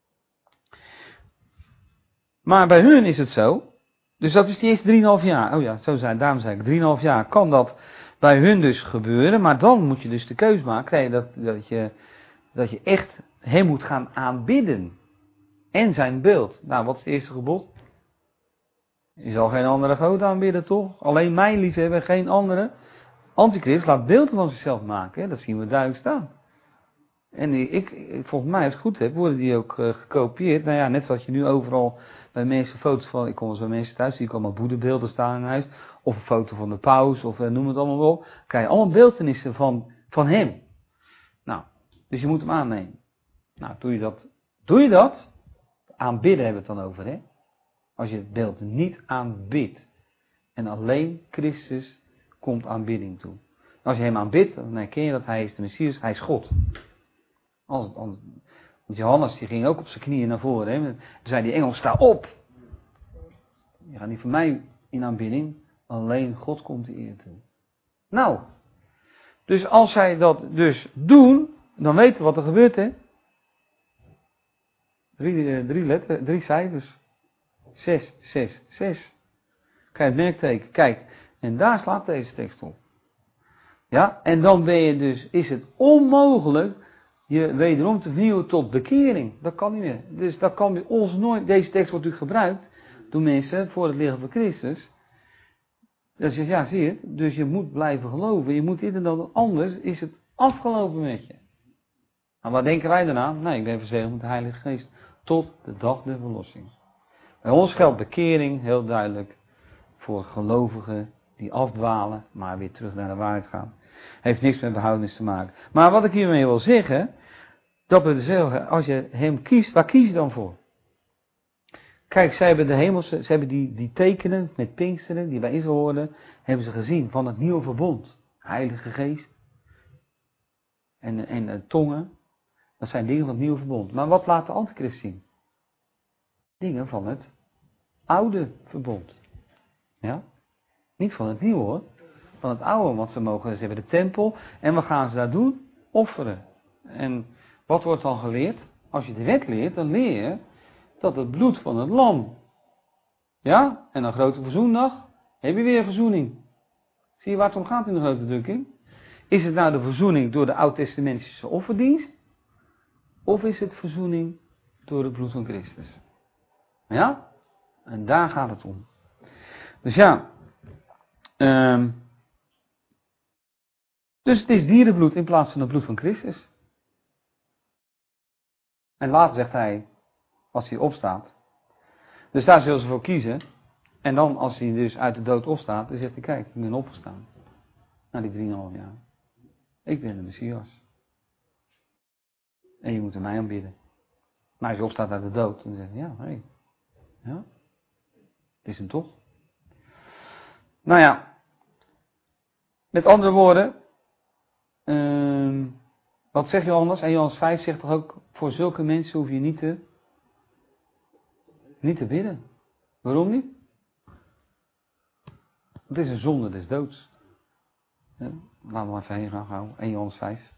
Maar bij hun is het zo. Dus dat is die eerste drieënhalf jaar. Oh ja, zo zijn, daarom zei ik, drieënhalf jaar kan dat bij hun dus gebeuren. Maar dan moet je dus de keus maken. Nee, dat, dat, je, dat je echt hem moet gaan aanbidden. En zijn beeld. Nou, wat is het eerste gebod? Je zal geen andere God aanbidden, toch? Alleen mij liefhebben, geen andere. Antichrist laat beelden van zichzelf maken. Hè? Dat zien we duidelijk staan. En ik, volgens mij, als ik het goed heb, worden die ook uh, gekopieerd. Nou ja, net zoals je nu overal bij mensen foto's van... Ik kom eens bij mensen thuis, zie ik allemaal boeddhabeelden staan in huis. Of een foto van de paus, of uh, noem het allemaal wel. Krijg je allemaal beeltenissen van, van hem. Nou, dus je moet hem aannemen. Nou, doe je dat? Doe je dat? Aanbidden hebben we het dan over, hè? Als je het beeld niet aanbidt. En alleen Christus komt aanbidding toe. Als je hem aanbidt, dan herken je dat hij is de Messias, hij is God. Als, als, want Johannes die ging ook op zijn knieën naar voren. Hè? Toen zei die engel, sta op. Je gaat niet voor mij in aanbidding. Alleen God komt de eer toe. Nou. Dus als zij dat dus doen, dan weten we wat er gebeurt, hè. Drie, drie, letter, drie cijfers. Zes, zes, zes. Kijk het merkteken. Kijk. En daar slaat deze tekst op. Ja. En dan ben je dus, is het onmogelijk je wederom te vernieuwen tot bekering. Dat kan niet meer. Dus dat kan bij ons nooit. Deze tekst wordt natuurlijk gebruikt door mensen voor het lichaam van Christus. Dan zeg je, ja, zie je het. Dus je moet blijven geloven. Je moet dit en dat. Anders is het afgelopen met je. Maar wat denken wij daarna? Nee, ik ben verzegeld met de Heilige Geest. Tot de dag der verlossing. Bij ons geldt bekering heel duidelijk voor gelovigen die afdwalen, maar weer terug naar de waarheid gaan. Heeft niks met behoudenis te maken. Maar wat ik hiermee wil zeggen, dat we zeggen, als je hem kiest, waar kies je dan voor? Kijk, zij hebben de hemelse, ze hebben die, die tekenen met Pinksteren, die bij Israël hoorden, hebben ze gezien van het nieuwe verbond. Heilige Geest en, en, en tongen, dat zijn dingen van het nieuwe verbond. Maar wat laat de Antichrist zien? Dingen van het oude verbond. Ja? Niet van het nieuwe hoor. Van het oude, want ze mogen, ze hebben de tempel. En wat gaan ze daar doen? Offeren. En wat wordt dan geleerd? Als je de wet leert, dan leer je dat het bloed van het lam. Ja? En een grote verzoendag, heb je weer verzoening. Zie je waar het om gaat in de grote verdrukking? Is het nou de verzoening door de oud-testamentische offerdienst? Of is het verzoening door het bloed van Christus? Ja? En daar gaat het om. Dus ja. Um, dus het is dierenbloed in plaats van het bloed van Christus. En later zegt hij, als hij opstaat. Dus daar zullen ze voor kiezen. En dan als hij dus uit de dood opstaat, dan zegt hij, kijk, ik ben opgestaan. Na die drieënhalf jaar. Ik ben de Messias. En je moet er mij aanbidden. Maar als je opstaat uit de dood, dan zegt hij, ja, hé. Hey, ja, het is hem toch. Nou ja, Met andere woorden, uh, wat zegt Johannes? En Johannes vijf zegt toch ook, voor zulke mensen hoef je niet te, niet te bidden. Waarom niet? Het is een zonde des doods. Ja, laten we maar even heen gaan gauw. één Johannes vijf.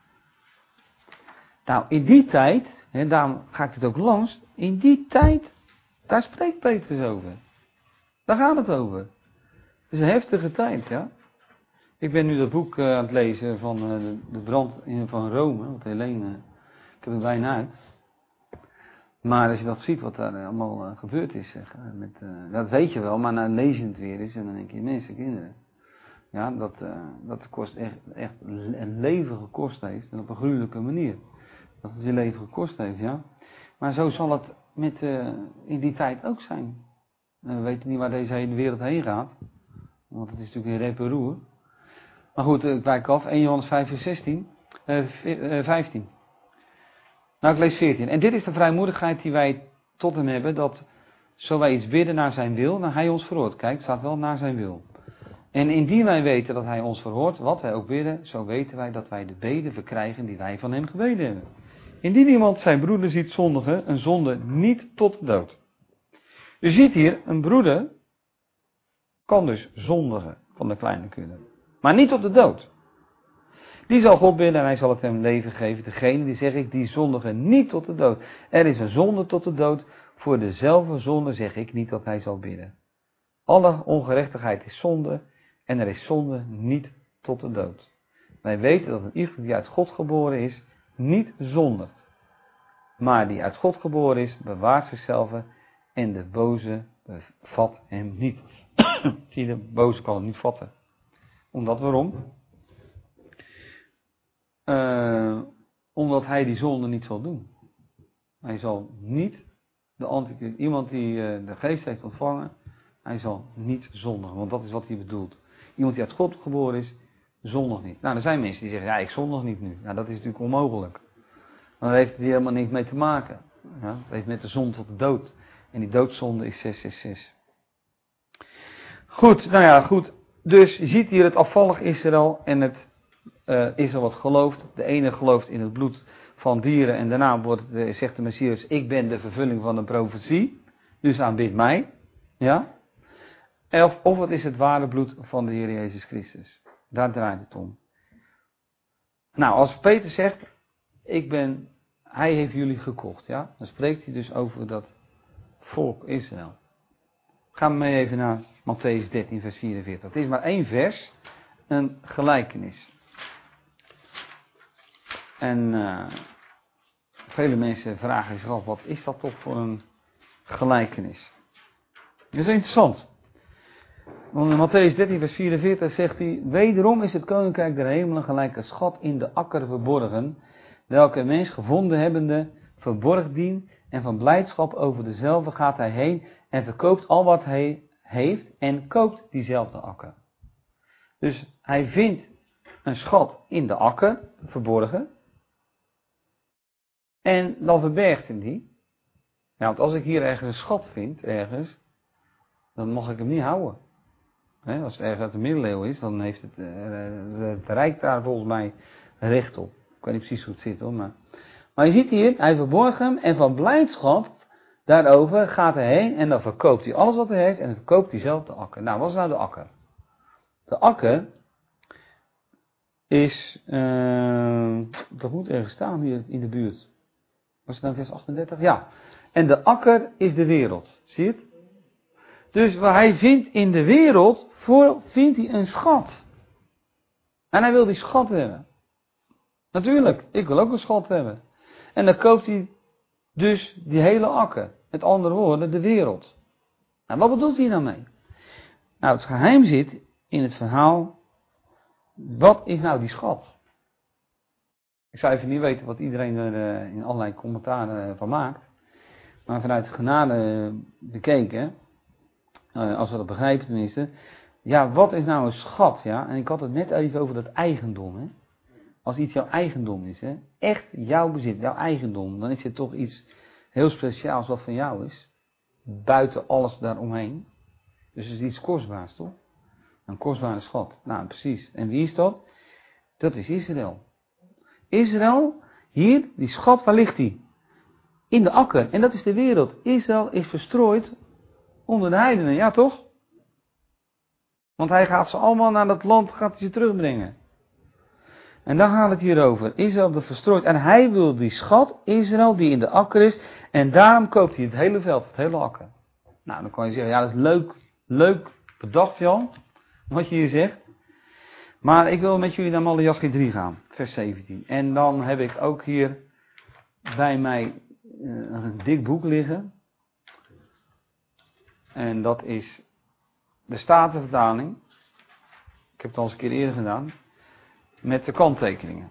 Nou, in die tijd, hè, daarom ga ik het ook langs, in die tijd, daar spreekt Petrus over. Daar gaat het over. Het is een heftige tijd, ja. Ik ben nu dat boek uh, aan het lezen van uh, de, de brand in, van Rome, wat Helene, uh, ik heb het bijna uit. Maar als je dat ziet wat daar uh, allemaal uh, gebeurd is, zeg, uh, met, uh, dat weet je wel, maar dan lees je het weer eens en dan denk je, mensen, kinderen. Ja, dat, uh, dat kost echt, echt een leven gekost heeft en op een gruwelijke manier. Dat het je leven gekost heeft, ja. Maar zo zal het met, uh, in die tijd ook zijn. Uh, we weten niet waar deze hele wereld heen gaat. Want het is natuurlijk een rep en roer. Maar goed, ik wijk af. één Johannes vijf vers zestien, uh, vijftien. Nou, ik lees veertien. En dit is de vrijmoedigheid die wij tot hem hebben. Dat zo wij iets bidden naar zijn wil, naar hij ons verhoort. Kijk, het staat wel naar zijn wil. En indien wij weten dat hij ons verhoort, wat wij ook bidden, zo weten wij dat wij de beden verkrijgen die wij van hem gebeden hebben. Indien iemand zijn broeder ziet zondigen, een zonde niet tot de dood. Je ziet hier, een broeder kan dus zondigen van de kleine kudde. Maar niet tot de dood. Die zal God bidden en hij zal het hem leven geven. Degene die zeg ik, die zondigen niet tot de dood. Er is een zonde tot de dood. Voor dezelfde zonde zeg ik niet dat hij zal bidden. Alle ongerechtigheid is zonde. En er is zonde niet tot de dood. Wij weten dat een ieder die uit God geboren is, niet zondigt. Maar die uit God geboren is, bewaart zichzelf en de boze vat hem niet. Zie je, de boze kan hem niet vatten. Omdat waarom? Uh, omdat hij die zonde niet zal doen. Hij zal niet, de antichrist, iemand die uh, de geest heeft ontvangen, hij zal niet zondigen. Want dat is wat hij bedoelt. Iemand die uit God geboren is, zondigt niet. Nou, er zijn mensen die zeggen, ja, ik zondig niet nu. Nou, dat is natuurlijk onmogelijk. Maar daar heeft het hier helemaal niks mee te maken. Ja, dat heeft met de zonde tot de dood. En die doodzonde is zes zes zes. Goed, nou ja, goed. Dus je ziet hier het afvallig Israël en het uh, Israël wat gelooft. De ene gelooft in het bloed van dieren en daarna wordt het, uh, zegt de Messias, ik ben de vervulling van een profetie. Dus aanbid mij. Ja. Of, of het is het ware bloed van de Heer Jezus Christus. Daar draait het om. Nou, als Peter zegt, ik ben, hij heeft jullie gekocht, ja, dan spreekt hij dus over dat volk Israël. Gaan we mee even naar Mattheüs dertien vers vierenveertig. Het is maar één vers, een gelijkenis. En uh, vele mensen vragen zich af, wat is dat toch voor een gelijkenis? Dat is interessant. Want in Mattheüs dertien vers vierenveertig zegt hij, wederom is het koninkrijk der hemelen gelijk een schat in de akker verborgen, welke een mens gevonden hebbende verborgen dien, en van blijdschap over dezelfde gaat hij heen en verkoopt al wat hij heeft en koopt diezelfde akker. Dus hij vindt een schat in de akker, verborgen, en dan verbergt hij die. Ja, want als ik hier ergens een schat vind, ergens, dan mag ik hem niet houden. He, als het ergens uit de middeleeuwen is, dan heeft het, uh, het Rijk daar volgens mij recht op. Ik weet niet precies hoe het zit hoor, maar... Maar je ziet hier, hij verborgt hem en van blijdschap daarover gaat hij heen en dan verkoopt hij alles wat hij heeft en dan verkoopt hij zelf de akker. Nou, wat is nou de akker? De akker is, uh, dat moet ergens staan hier in de buurt. Was het nou vers achtendertig? Ja. En de akker is de wereld. Zie je het? Dus waar hij vindt in de wereld, voor, vindt hij een schat. En hij wil die schat hebben. Natuurlijk, ik wil ook een schat hebben. En dan koopt hij dus die hele akker. Met andere woorden, de wereld. Nou, wat bedoelt hij nou mee? Nou, het geheim zit in het verhaal. Wat is nou die schat? Ik zou even niet weten wat iedereen er uh, in allerlei commentaren van maakt. Maar vanuit genade bekeken, uh, als we dat begrijpen tenminste. Ja, wat is nou een schat? Ja? En ik had het net even over dat eigendom. Hè? Als iets jouw eigendom is, hè? Echt jouw bezit, jouw eigendom, dan is het toch iets heel speciaals wat van jou is. Buiten alles daaromheen. Dus het is iets kostbaars, toch? Een kostbare schat. Nou, precies. En wie is dat? Dat is Israël. Israël, hier, die schat, waar ligt die? In de akker. En dat is de wereld. Israël is verstrooid onder de heidenen. Ja, toch? Want hij gaat ze allemaal naar dat land, gaat ze terugbrengen. En daar gaat het hier over. Israël dat verstrooid. En hij wil die schat, Israël, die in de akker is. En daarom koopt hij het hele veld, het hele akker. Nou, dan kan je zeggen, ja, dat is leuk, leuk bedacht, Jan, wat je hier zegt. Maar ik wil met jullie naar Maleachi drie gaan, vers zeventien. En dan heb ik ook hier bij mij een dik boek liggen. En dat is de Statenvertaling. Ik heb het al eens een keer eerder gedaan. Met de kanttekeningen.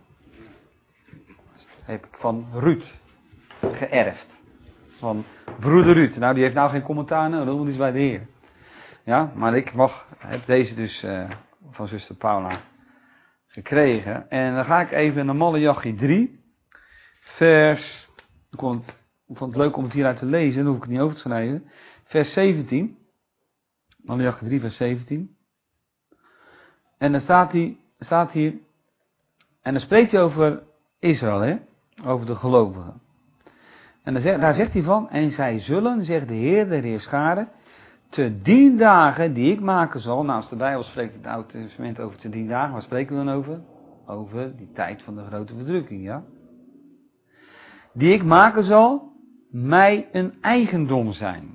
Dat heb ik van Ruud geërfd. Van broeder Ruud. Nou, die heeft nou geen commentaar nodig, want die is bij de Heer. Ja, maar ik mag, heb deze dus uh, van zuster Paula gekregen. En dan ga ik even naar Maleachi drie. Vers, ik vond, ik vond het leuk om het hieruit te lezen, dan hoef ik het niet over te schrijven. Vers zeventien. Maleachi drie, vers zeventien. En dan staat, die, staat hier, en dan spreekt hij over Israël, hè? Over de gelovigen. En dan zegt, daar zegt hij van, en zij zullen, zegt de Heer, de Heerscharen, te dien dagen die ik maken zal. Nou, als de Bijbel spreekt het Oude Testament over te dien dagen, waar spreken we dan over? Over die tijd van de grote verdrukking, ja? Die ik maken zal, mij een eigendom zijn.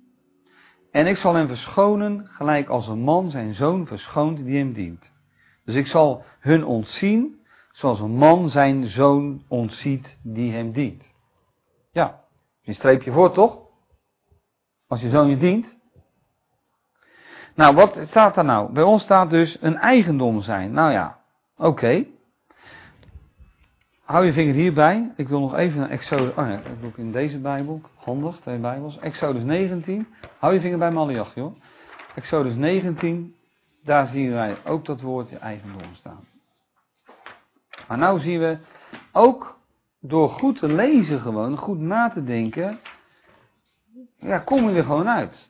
En ik zal hem verschonen, gelijk als een man zijn zoon verschoont die hem dient. Dus ik zal hun ontzien, zoals een man zijn zoon ontziet die hem dient. Ja, een streepje voor toch? Als je zoon je dient. Nou, wat staat daar nou? Bij ons staat dus een eigendom zijn. Nou ja, oké. Okay. Hou je vinger hierbij. Ik wil nog even naar Exodus. Oh ja, dat doe ik in deze Bijbel. Handig, twee Bijbels. Exodus negentien. Hou je vinger bij Maleachi, hoor. Exodus negentien. Daar zien wij ook dat woordje eigendom staan. Maar nou zien we ook door goed te lezen gewoon, goed na te denken, ja, kom je er gewoon uit.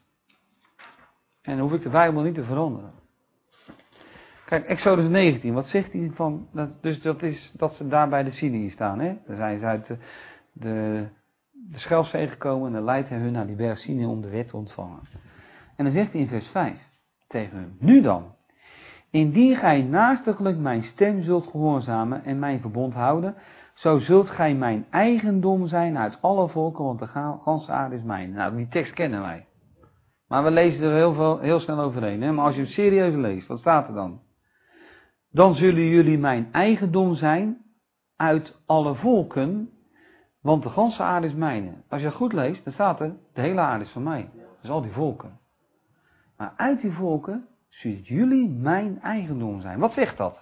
En dan hoef ik de Bijbel niet te veranderen. Kijk, Exodus negentien, wat zegt hij van, dat, dus dat is dat ze daar bij de Sinai staan, hè? Dan zijn ze uit de, de, de Schelfzee gekomen en dan leidt hij hun naar die berg Sinai om de wet te ontvangen. En dan zegt hij in vers vijf tegen hun, nu dan, indien gij naastiglijk mijn stem zult gehoorzamen en mijn verbond houden, zo zult gij mijn eigendom zijn uit alle volken, want de ganse aarde is mijn. Nou, die tekst kennen wij. Maar we lezen er heel, veel, heel snel overheen. Hè? Maar als je het serieus leest, wat staat er dan? Dan zullen jullie mijn eigendom zijn uit alle volken, want de ganse aarde is mijn. Als je het goed leest, dan staat er, de hele aarde is van mij. Dus al die volken. Maar uit die volken zullen jullie mijn eigendom zijn. Wat zegt dat?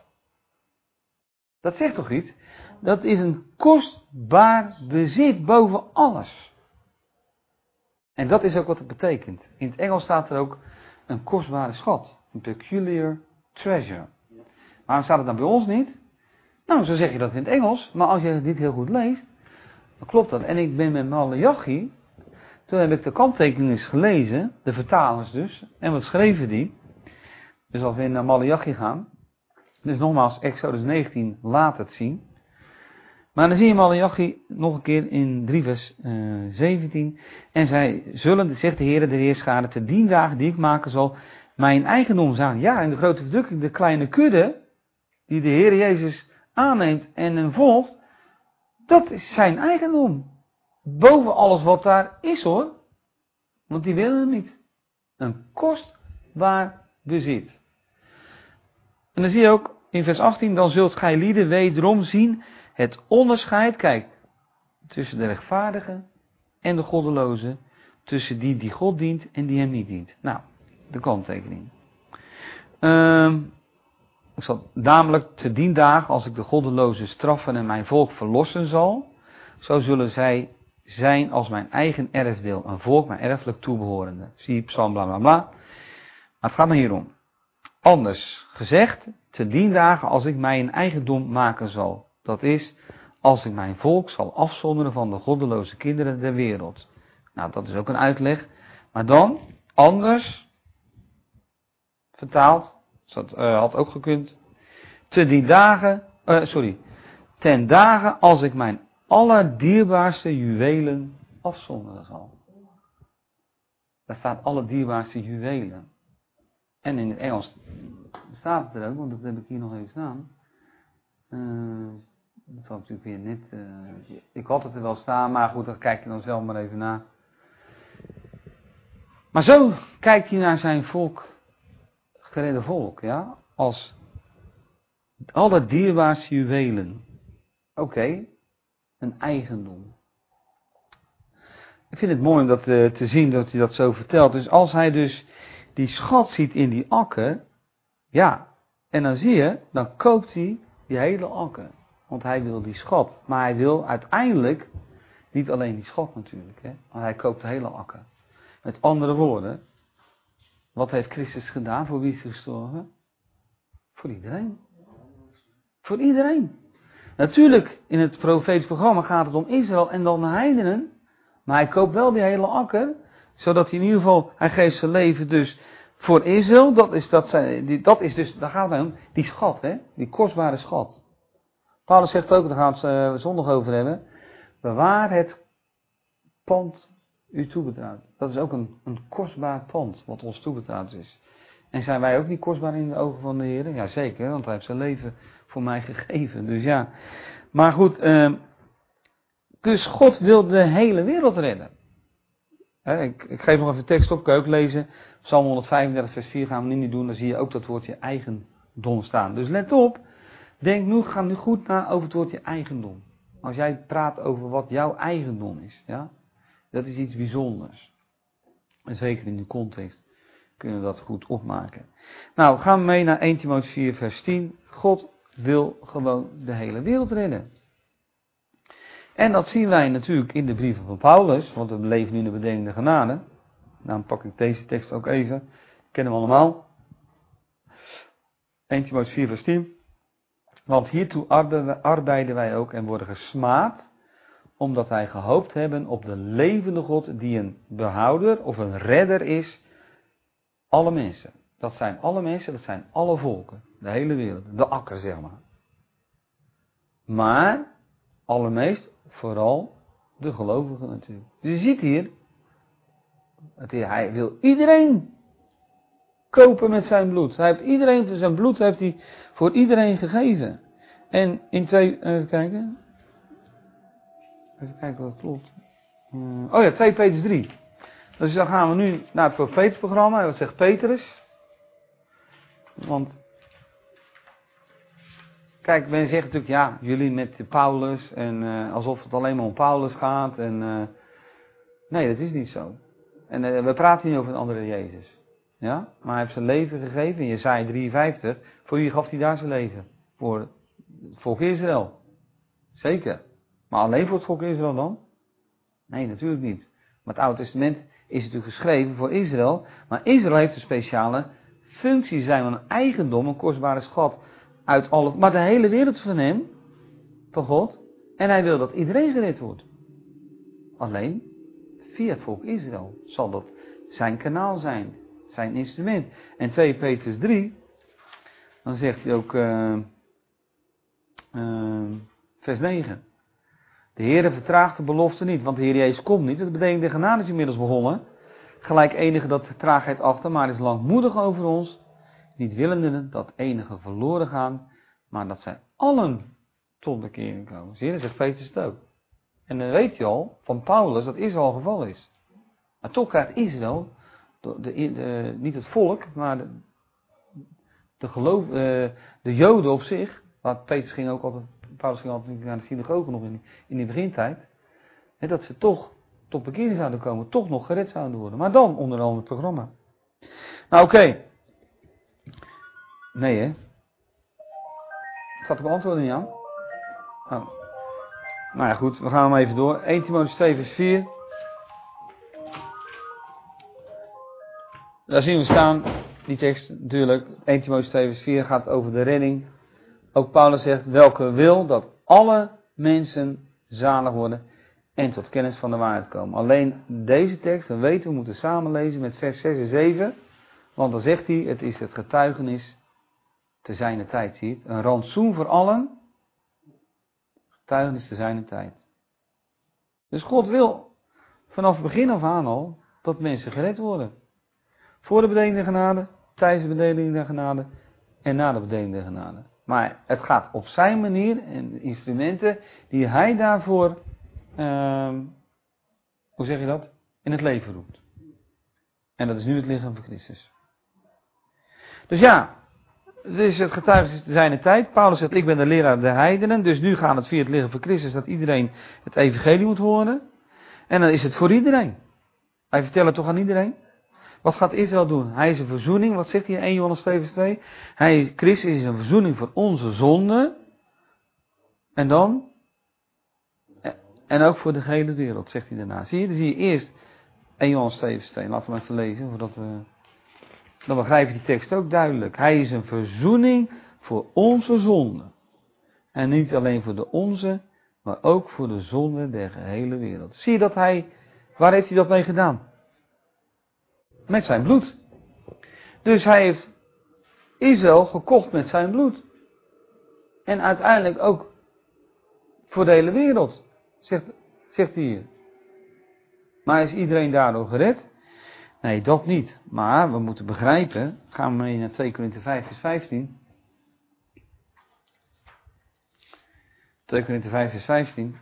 Dat zegt toch iets? Dat is een kostbaar bezit boven alles. En dat is ook wat het betekent. In het Engels staat er ook een kostbare schat. Een peculiar treasure. Waarom staat het dan bij ons niet? Nou, zo zeg je dat in het Engels. Maar als je het niet heel goed leest, dan klopt dat. En ik ben met Maleachi, toen heb ik de kanttekeningen eens gelezen, de vertalers dus. En wat schreven die? Dus als we naar Maleachi gaan. Dus nogmaals, Exodus negentien laat het zien. Maar dan zie je Maleachi nog een keer in drie vers uh, zeventien. En zij zullen, zegt de Heer, de Heerscharen, te dien dagen die ik maken zal, mijn eigendom zijn. Ja, in de grote verdrukking, de kleine kudde, die de Heer Jezus aanneemt en hem volgt, dat is zijn eigendom. Boven alles wat daar is, hoor. Want die willen hem niet. Een kostbaar bezit. En dan zie je ook in vers achttien, dan zult gij lieden wederom zien het onderscheid, kijk, tussen de rechtvaardige en de goddeloze, tussen die die God dient en die hem niet dient. Nou, de kanttekening. Um, ik zal namelijk te dien dagen, als ik de goddeloze straffen en mijn volk verlossen zal, zo zullen zij zijn als mijn eigen erfdeel, een volk mijn erfelijk toebehorende. Zie psalm bla bla bla. Maar het gaat me hierom. Anders gezegd, te dien dagen als ik mij een eigendom maken zal. Dat is, als ik mijn volk zal afzonderen van de goddeloze kinderen der wereld. Nou, dat is ook een uitleg. Maar dan, anders, vertaald, Dat uh, had ook gekund. Te die dagen, uh, sorry, ten dagen als ik mijn allerdierbaarste juwelen afzonderen zal. Daar staat allerdierbaarste juwelen. En in het Engels staat het er ook, want dat heb ik hier nog even staan. Uh, dat zal natuurlijk weer net, uh, ik had het er wel staan, maar goed, dat kijk je dan zelf maar even na. Maar zo kijkt hij naar zijn volk, geredde volk, ja, als allerdierbaarste juwelen. Oké, okay, een eigendom. Ik vind het mooi om dat uh, te zien, dat hij dat zo vertelt. Dus als hij dus die schat ziet in die akker, ja, en dan zie je, dan koopt hij die hele akker. Want hij wil die schat. Maar hij wil uiteindelijk niet alleen die schat natuurlijk, hè, maar hij koopt de hele akker. Met andere woorden, wat heeft Christus gedaan? Voor wie is hij gestorven? Voor iedereen. Voor iedereen. Natuurlijk, in het profetisch programma gaat het om Israël en dan de heidenen. Maar hij koopt wel die hele akker, zodat hij in ieder geval, hij geeft zijn leven dus voor Israël. Dat is, dat zijn, die, dat is dus, daar gaat het om, die schat, hè, die kostbare schat. Paulus zegt ook, daar gaan we het uh, zondag over hebben, bewaar het pand u toebetrouwd. Dat is ook een, een kostbaar pand, wat ons toebetrouwd is. En zijn wij ook niet kostbaar in de ogen van de Heer? Ja, zeker, want hij heeft zijn leven voor mij gegeven. Dus ja, maar goed, uh, dus God wil de hele wereld redden. He, ik, ik geef nog even tekst op, kan je ook lezen. Psalm honderdvijfendertig vers vier gaan we nu niet doen, dan zie je ook dat woordje eigendom staan. Dus let op, denk nu, ga nu goed na over het woordje eigendom. Als jij praat over wat jouw eigendom is, ja, dat is iets bijzonders. En zeker in de context kunnen we dat goed opmaken. Nou, gaan we mee naar eerste Timotheüs vier vers tien. God wil gewoon de hele wereld redden. En dat zien wij natuurlijk in de brieven van Paulus, want we leven nu in de bedenkende genade. Dan pak ik deze tekst ook even. Kennen we allemaal. eerste Timotheüs vier vers tien. Want hiertoe arbeiden wij ook en worden gesmaad, omdat wij gehoopt hebben op de levende God die een behouder of een redder is, alle mensen. Dat zijn alle mensen, dat zijn alle volken, de hele wereld, de akker zeg maar. Maar, allermeest, vooral de gelovigen natuurlijk. Dus je ziet hier, hij wil iedereen kopen met zijn bloed. Hij heeft iedereen, zijn bloed heeft hij voor iedereen gegeven. En in twee, even kijken. Even kijken of dat klopt. Oh ja, twee Petrus drie. Dus dan gaan we nu naar het profetisch programma. Wat zegt Petrus? Want, kijk, men zegt natuurlijk, ja, jullie met Paulus. En uh, alsof het alleen maar om Paulus gaat. En, uh, nee, dat is niet zo. En uh, we praten niet over een andere Jezus. Ja? Maar hij heeft zijn leven gegeven in Jesaja drieënvijftig. Voor wie gaf hij daar zijn leven? Voor het volk Israël. Zeker. Maar alleen voor het volk Israël dan? Nee, natuurlijk niet. Maar het Oude Testament is natuurlijk geschreven voor Israël. Maar Israël heeft een speciale functie. Ze zijn een eigendom, een kostbare schat. Uit alle, maar de hele wereld is van hem. Van God. En hij wil dat iedereen gered wordt. Alleen via het volk Israël zal dat zijn kanaal zijn. Zijn instrument. En twee Petrus drie. Dan zegt hij ook uh, uh, vers negen. De Heere vertraagt de belofte niet, want de Heer Jezus komt niet. Dat betekent de genade is inmiddels begonnen. Gelijk enige dat traagheid achter, maar is langmoedig over ons. Niet willende dat enige verloren gaan, maar dat zij allen tot bekering komen. Zie je, dat zegt Petrus het ook. En dan weet je al van Paulus dat Israël al geval is. Maar toch krijgt Israël, de, de, de, niet het volk, maar de, de, geloof, de, de Joden op zich. Maar Petrus ging ook altijd, Paulus ging altijd naar de synagoge nog in, in die begintijd. Hè, dat ze toch tot bekering zouden komen, toch nog gered zouden worden. Maar dan onder andere het programma. Nou oké. Okay. Nee hè. Staat er beantwoorden niet aan? Oh. Nou ja goed, we gaan hem even door. eerste Timotheüs twee vers vier. Daar zien we staan, die tekst natuurlijk. eerste Timotheüs twee vers vier gaat over de redding. Ook Paulus zegt, welke wil dat alle mensen zalig worden en tot kennis van de waarheid komen. Alleen deze tekst, dan weten we, we moeten samen lezen met vers zes en zeven. Want dan zegt hij, het is het getuigenis te zijner tijd, zie je het? Een rantsoen voor allen, getuigenis te zijner tijd. Dus God wil vanaf het begin af aan al dat mensen gered worden. Voor de bedeling der genade, tijdens de bedeling der genade en na de bedeling der genade. Maar het gaat op zijn manier en de instrumenten die hij daarvoor, uh, hoe zeg je dat, in het leven roept. En dat is nu het lichaam van Christus. Dus ja, het is het getuigenis te zijner tijd. Paulus zegt, ik ben de leraar der heidenen. Dus nu gaat het via het lichaam van Christus dat iedereen het evangelie moet horen. En dan is het voor iedereen. Hij vertelt het toch aan iedereen. Wat gaat Israël doen? Hij is een verzoening. Wat zegt hij in Eerste Johannes twee vers twee? Hij, Christus is een verzoening voor onze zonde. En dan? En ook voor de hele wereld, zegt hij daarna. Zie je? Dan zie je eerst Eerste Johannes twee vers twee. Laten we even lezen. Voordat we... Dan begrijp je die tekst ook duidelijk. Hij is een verzoening voor onze zonde. En niet alleen voor de onze, maar ook voor de zonde der gehele wereld. Zie je dat hij, waar heeft hij dat mee gedaan? Met zijn bloed. Dus hij heeft Israël gekocht met zijn bloed. En uiteindelijk ook voor de hele wereld, zegt, zegt hij hier. Maar is iedereen daardoor gered? Nee, dat niet. Maar we moeten begrijpen, gaan we mee naar twee Korinthe vijf vers vijftien. twee Korinthe vijf vers vijftien.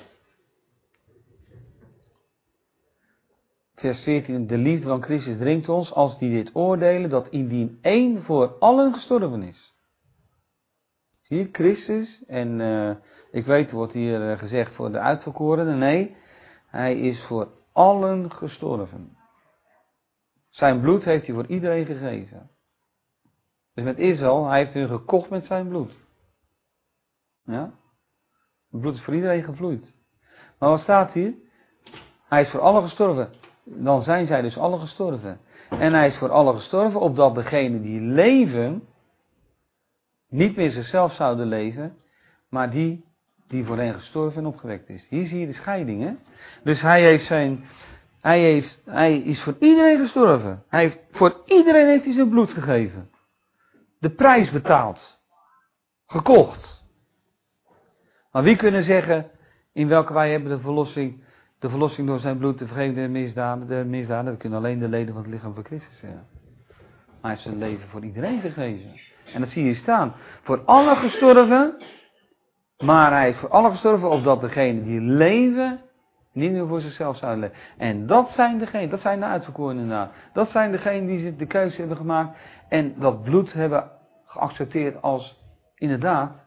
Vers veertien. De liefde van Christus dringt ons als die dit oordelen, dat indien één voor allen gestorven is. Zie je, Christus, en uh, ik weet, wordt hier uh, gezegd voor de uitverkorenen. Nee, hij is voor allen gestorven. Zijn bloed heeft hij voor iedereen gegeven. Dus met Israël, hij heeft hun gekocht met zijn bloed. Ja? Het bloed is voor iedereen gevloeid. Maar wat staat hier? Hij is voor allen gestorven. Dan zijn zij dus allen gestorven. En hij is voor allen gestorven, opdat degenen die leven, niet meer zichzelf zouden leven, maar die die voor hen gestorven en opgewekt is. Hier zie je de scheiding, hè? Dus hij heeft zijn, hij heeft, hij is voor iedereen gestorven. Hij heeft, voor iedereen heeft hij zijn bloed gegeven. De prijs betaald. Gekocht. Maar wie kunnen zeggen, in welke wij hebben de verlossing, de verlossing door zijn bloed, de vergeving der misdaden, de misdaden, dat kunnen alleen de leden van het lichaam van Christus zeggen. Maar hij heeft zijn leven voor iedereen gegeven. En dat zie je staan. Voor allen gestorven, maar hij is voor allen gestorven, opdat degenen die leven, niet meer voor zichzelf zouden leven. En dat zijn degenen, dat zijn de uitverkorenen daar. Dat zijn degenen die de keuze hebben gemaakt en dat bloed hebben geaccepteerd als, inderdaad,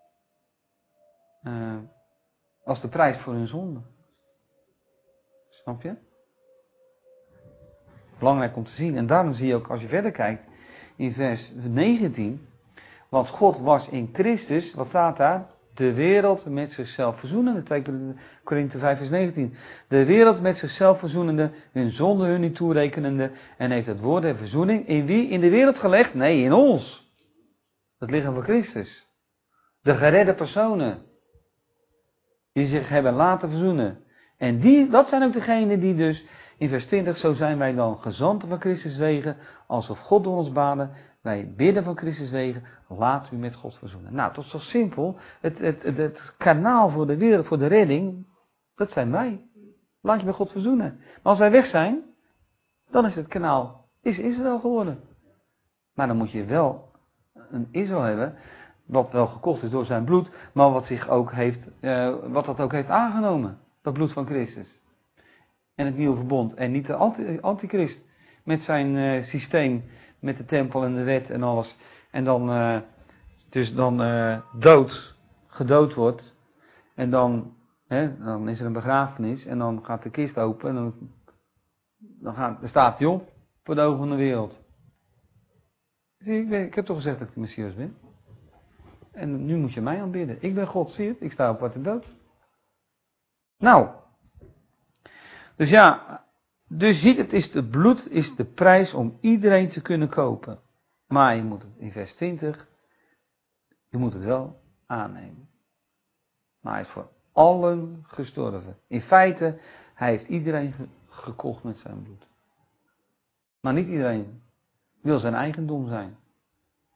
uh, als de prijs voor hun zonde. Snap je? Belangrijk om te zien. En daarom zie je ook, als je verder kijkt, in vers negentien, want God was in Christus, wat staat daar? De wereld met zichzelf verzoenende. twee Korinthe vijf vers negentien. De wereld met zichzelf verzoenende, hun zonde hun niet toerekenende, en heeft het woord der verzoening in wie? In de wereld gelegd? Nee, in ons. Het lichaam van Christus. De geredde personen. Die zich hebben laten verzoenen. En die, dat zijn ook degenen die dus, in vers twintig, zo zijn wij dan gezanten van Christus wegen, alsof God door ons banen, wij bidden van Christus wegen, laat u met God verzoenen. Nou, dat is toch simpel. Het, het, het, het kanaal voor de wereld, voor de redding, dat zijn wij. Laat je met God verzoenen. Maar als wij weg zijn, dan is het kanaal, is Israël geworden. Maar dan moet je wel een Israël hebben, wat wel gekocht is door zijn bloed, maar wat zich ook heeft, uh, wat dat ook heeft aangenomen. Dat bloed van Christus. En het nieuwe verbond. En niet de anti, antichrist. Met zijn uh, systeem. Met de tempel en de wet en alles. En dan, uh, dus dan uh, dood. Gedood wordt. En dan, hè, dan is er een begrafenis. En dan gaat de kist open. En dan, dan, gaat, dan staat hij op. Voor de ogen van de wereld. Zie je, ik, ben, ik heb toch gezegd dat ik de Messias ben. En nu moet je mij aanbidden. Ik ben God, zie je het? Ik sta op wat de dood. Nou, dus ja, dus ziet het, is de bloed is de prijs om iedereen te kunnen kopen. Maar je moet het in vers twintig, je moet het wel aannemen. Maar hij is voor allen gestorven. In feite, hij heeft iedereen gekocht met zijn bloed. Maar niet iedereen wil zijn eigendom zijn.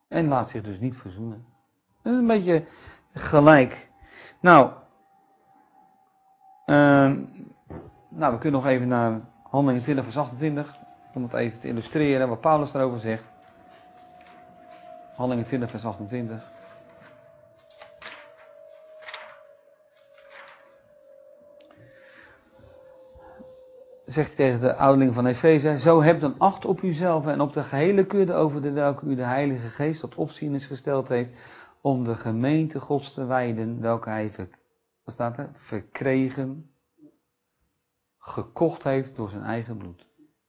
En laat zich dus niet verzoenen. Dat is een beetje gelijk. Nou, uh, nou we kunnen nog even naar Handelingen twintig vers achtentwintig. Om het even te illustreren wat Paulus daarover zegt. Handelingen twintig vers achtentwintig. Zegt hij tegen de ouderling van Efeze: zo hebt dan acht op uzelf en op de gehele kudde over de welke u de Heilige Geest tot opzien is gesteld heeft, om de gemeente Gods te wijden, welke hij ver, wat staat er? verkregen, gekocht heeft door zijn eigen bloed.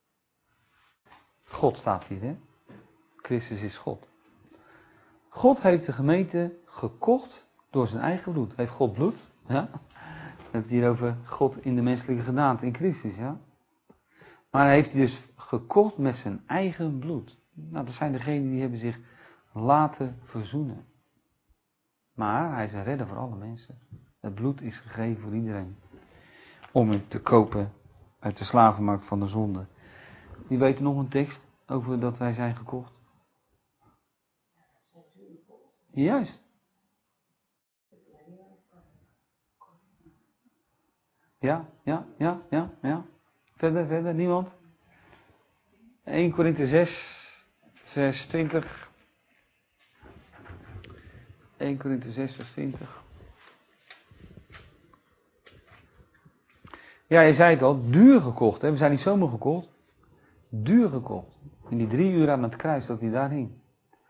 God staat hier, hè? Christus is God. God heeft de gemeente gekocht door zijn eigen bloed. Heeft God bloed? Ja. We hebben het hier over God in de menselijke gedaante, in Christus, ja. Maar hij heeft hij dus gekocht met zijn eigen bloed. Nou, dat zijn degenen die hebben zich laten verzoenen. Maar hij is een redder voor alle mensen. Het bloed is gegeven voor iedereen. Om het te kopen uit de slavenmarkt van de zonde. Wie weet er nog een tekst over dat wij zijn gekocht? Juist. Ja, ja, ja, ja, ja. Verder, verder, niemand? Eerste Korinthe zes, vers twintig. Eerste Korinthe zes, vers twintig. Ja, je zei het al, duur gekocht. Hè? We zijn niet zomaar gekocht. Duur gekocht. In die drie uur aan het kruis dat hij daar hing.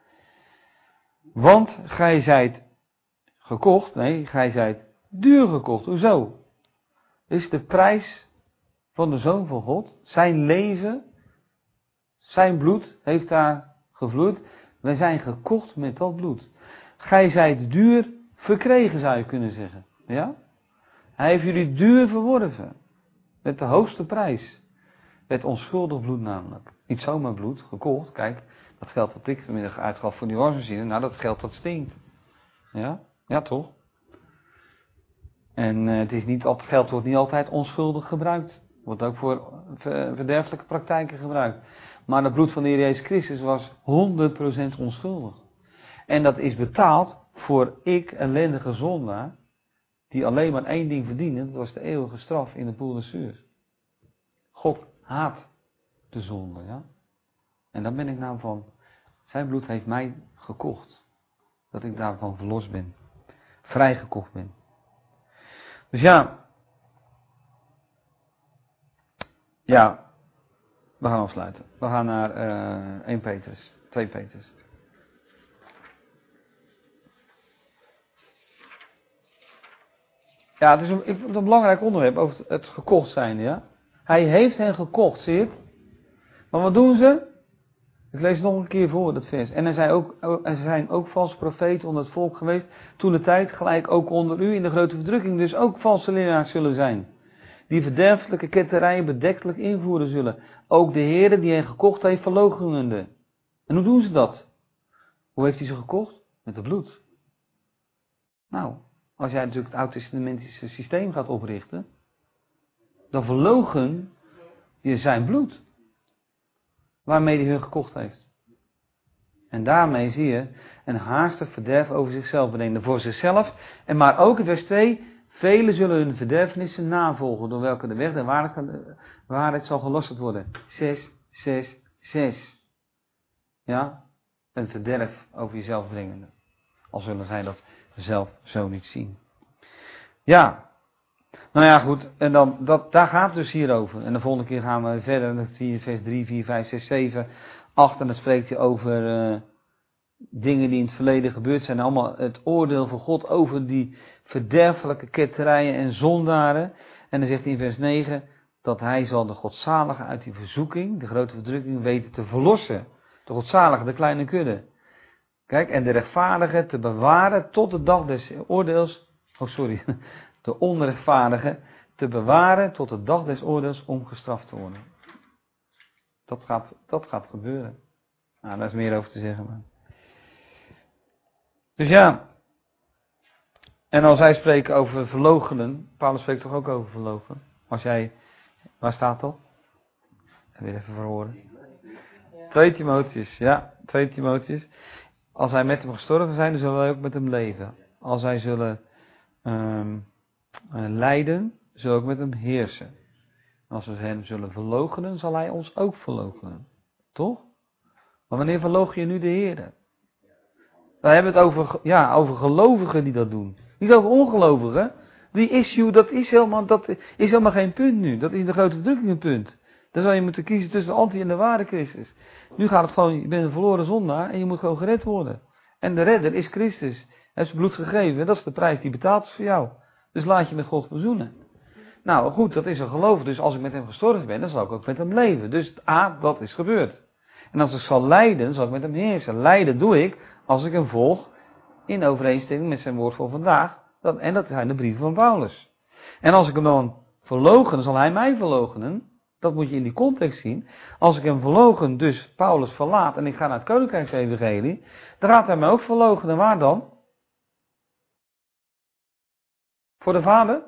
Want gij zijt gekocht, nee, gij zijt duur gekocht. Hoezo? Is de prijs van de Zoon van God, zijn leven, zijn bloed heeft daar gevloeid. Wij zijn gekocht met dat bloed. Gij zijt duur verkregen, zou je kunnen zeggen. Ja? Hij heeft jullie duur verworven. Met de hoogste prijs. Met onschuldig bloed namelijk. Niet zomaar bloed, gekocht. Kijk, dat geld dat ik vanmiddag uitgaf voor die wasmachine. Nou, dat geld dat stinkt. Ja? Ja, toch? En uh, het is niet, dat geld wordt niet altijd onschuldig gebruikt. Wordt ook voor verderfelijke praktijken gebruikt. Maar het bloed van de Heer Jezus Christus was honderd procent onschuldig. En dat is betaald voor ik, ellendige zondaar, die alleen maar één ding verdiende. Dat was de eeuwige straf in de poel des vuurs. God haat de zonde, ja. En daar ben ik nou van. Zijn bloed heeft mij gekocht. Dat ik daarvan verlost ben. Vrijgekocht ben. Dus ja. Ja. We gaan afsluiten. We gaan naar uh, één Petrus. twee Petrus. Ja, het is een, een belangrijk onderwerp over het gekocht zijn, ja. Hij heeft hen gekocht, zie je het? Maar wat doen ze? Ik lees het nog een keer voor, dat vers. En er zijn ook, er zijn ook valse profeten onder het volk geweest. Toen de tijd, gelijk ook onder u in de grote verdrukking, dus ook valse leraars zullen zijn. Die verderfelijke ketterijen bedektelijk invoeren zullen. Ook de Heere die hen gekocht heeft, verloochenende. En hoe doen ze dat? Hoe heeft hij ze gekocht? Met het bloed. Nou, als jij natuurlijk het oud-testamentische systeem gaat oprichten, dan verloochen je zijn bloed. Waarmee hij hun gekocht heeft. En daarmee zie je een haastig verderf over zichzelf bedenken. Voor zichzelf. En maar ook in vers twee. Velen zullen hun verderfenissen navolgen. Door welke de weg der waarheid, waarheid zal gelasterd worden. Zes, zes, zes. Ja. Een verderf over jezelf brengende. Al zullen zij dat zelf zo niet zien. Ja. Nou ja, goed. En dan, dat, daar gaat het dus hier over. En de volgende keer gaan we verder. En dan zie je vers drie, vier, vijf, zes, zeven, acht. En dan spreekt hij over uh, dingen die in het verleden gebeurd zijn. Allemaal het oordeel van God over die verderfelijke ketterijen en zondaren. En dan zegt hij in vers negen dat hij zal de godzalige uit die verzoeking, de grote verdrukking, weten te verlossen. De godzalige, de kleine kudde. Kijk, en de rechtvaardige te bewaren tot de dag des oordeels. Oh, sorry. De onrechtvaardige te bewaren tot de dag des oordeels om gestraft te worden. Dat gaat, dat gaat gebeuren. Nou, daar is meer over te zeggen. Maar. Dus ja. En als wij spreken over verloochenen. Paulus spreekt toch ook over verloochenen. Als jij, waar staat dat? Weer even verhoren. twee Timotheus, ja. twee Timotheus. Als wij met hem gestorven zijn, dan zullen wij ook met hem leven. Als wij zullen um, uh, lijden, zullen we ook met hem heersen. Als we hem zullen verloochenen, zal hij ons ook verloochenen. Toch? Maar wanneer verloochen je nu de Heer? We hebben het over, ja, over gelovigen die dat doen. Niet over ongelovigen. Die issue, dat is helemaal, dat is helemaal geen punt nu. Dat is de grote verdrukking een punt. Dan zou je moeten kiezen tussen de anti en de ware Christus. Nu gaat het gewoon, je bent een verloren zondaar en je moet gewoon gered worden. En de redder is Christus. Hij heeft zijn bloed gegeven en dat is de prijs die betaald is voor jou. Dus laat je met God verzoenen. Nou goed, dat is een geloof. Dus als ik met hem gestorven ben, dan zal ik ook met hem leven. Dus A, dat is gebeurd. En als ik zal lijden, zal ik met hem heersen. Lijden doe ik als ik hem volg in overeenstemming met zijn woord voor vandaag. Dat, en dat zijn de brieven van Paulus. En als ik hem dan verloochenen, zal hij mij verloochenen. Dat moet je in die context zien. Als ik hem verloochen, dus Paulus verlaat en ik ga naar het Koninkrijksevangelie, dan gaat hij mij ook verloochenen. Waar dan? Voor de Vader?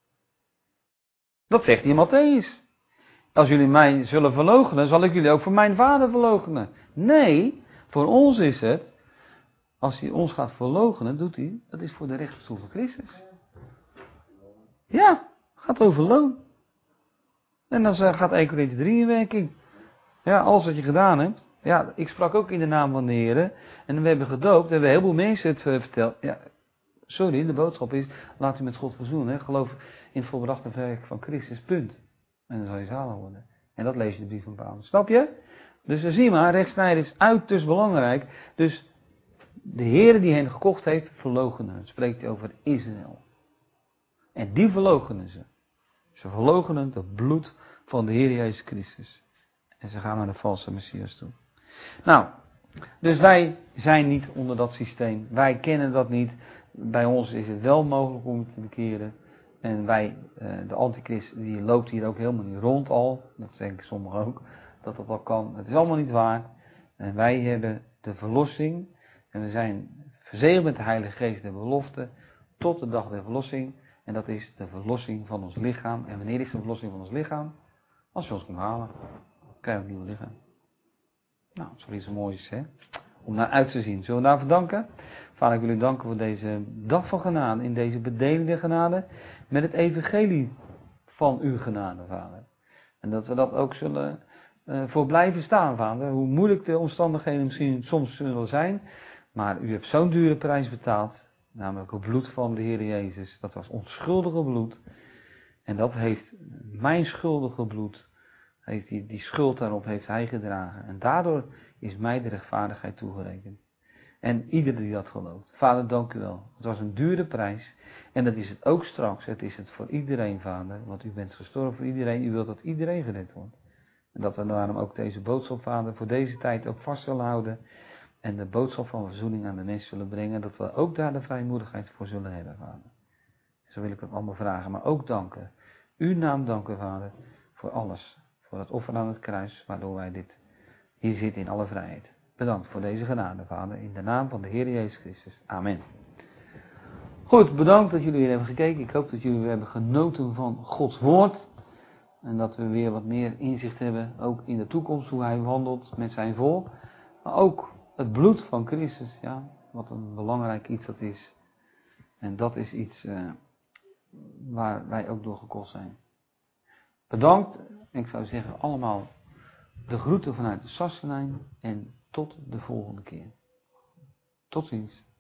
Dat zegt hij in Mattheüs. Als jullie mij zullen verloochenen, zal ik jullie ook voor mijn Vader verloochenen. Nee, voor ons is het, als hij ons gaat verloochenen, doet hij, dat is voor de rechterstoel van Christus. Ja, gaat over loon. En dan gaat één Korinthe drie in werking. Ja, alles wat je gedaan hebt. Ja, ik sprak ook in de naam van de Heer. En we hebben gedoopt. En we hebben heel veel mensen het uh, verteld. Ja, sorry, de boodschap is, laat u met God verzoenen. Hè. Geloof in het volbrachte werk van Christus, punt. En dan zal je zalig worden. En dat lees je de brief van Paulus. Snap je? Dus dan zie je maar, rechtsnijden is uiterst belangrijk. Dus de Heer die hen gekocht heeft, verloochenen. Het spreekt over Israël. En die verloochenen ze. Ze verloochenen het bloed van de Heer Jezus Christus. En ze gaan naar de valse Messias toe. Nou, dus wij zijn niet onder dat systeem. Wij kennen dat niet. Bij ons is het wel mogelijk om het te bekeren. En wij, de antichrist, die loopt hier ook helemaal niet rond al. Dat denken sommigen ook, dat dat al kan. Het is allemaal niet waar. En wij hebben de verlossing. En we zijn verzegeld met de Heilige Geest der belofte. Tot de dag der verlossing. En dat is de verlossing van ons lichaam. En wanneer is de verlossing van ons lichaam? Als je ons kunt halen, krijgen we een nieuw lichaam. Nou, dat is wel iets moois, hè? Om naar uit te zien. Zullen we daarvoor danken? Vader, ik wil u danken voor deze dag van genade. In deze bedeling der genade. Met het evangelie van uw genade, Vader. En dat we dat ook zullen uh, voor blijven staan, Vader. Hoe moeilijk de omstandigheden misschien soms zullen zijn. Maar u hebt zo'n dure prijs betaald. Namelijk het bloed van de Heer Jezus. Dat was onschuldige bloed. En dat heeft mijn schuldige bloed. Heeft die, die schuld daarop heeft hij gedragen. En daardoor is mij de rechtvaardigheid toegerekend. En ieder die dat gelooft. Vader, dank u wel. Het was een dure prijs. En dat is het ook straks. Het is het voor iedereen, Vader. Want u bent gestorven voor iedereen. U wilt dat iedereen gered wordt. En dat we daarom ook deze boodschap, Vader, voor deze tijd ook vast zullen houden. En de boodschap van verzoening aan de mensen zullen brengen. Dat we ook daar de vrijmoedigheid voor zullen hebben, Vader. Zo wil ik dat allemaal vragen. Maar ook danken. Uw naam danken, Vader. Voor alles. Voor het offer aan het kruis. Waardoor wij dit hier zitten in alle vrijheid. Bedankt voor deze genade, Vader. In de naam van de Heer Jezus Christus. Amen. Goed, bedankt dat jullie weer hebben gekeken. Ik hoop dat jullie weer hebben genoten van Gods woord. En dat we weer wat meer inzicht hebben. Ook in de toekomst. Hoe hij wandelt met zijn volk. Maar ook het bloed van Christus, ja, wat een belangrijk iets dat is. En dat is iets uh, waar wij ook door gekost zijn. Bedankt, ik zou zeggen allemaal de groeten vanuit de Sassenheim en tot de volgende keer. Tot ziens.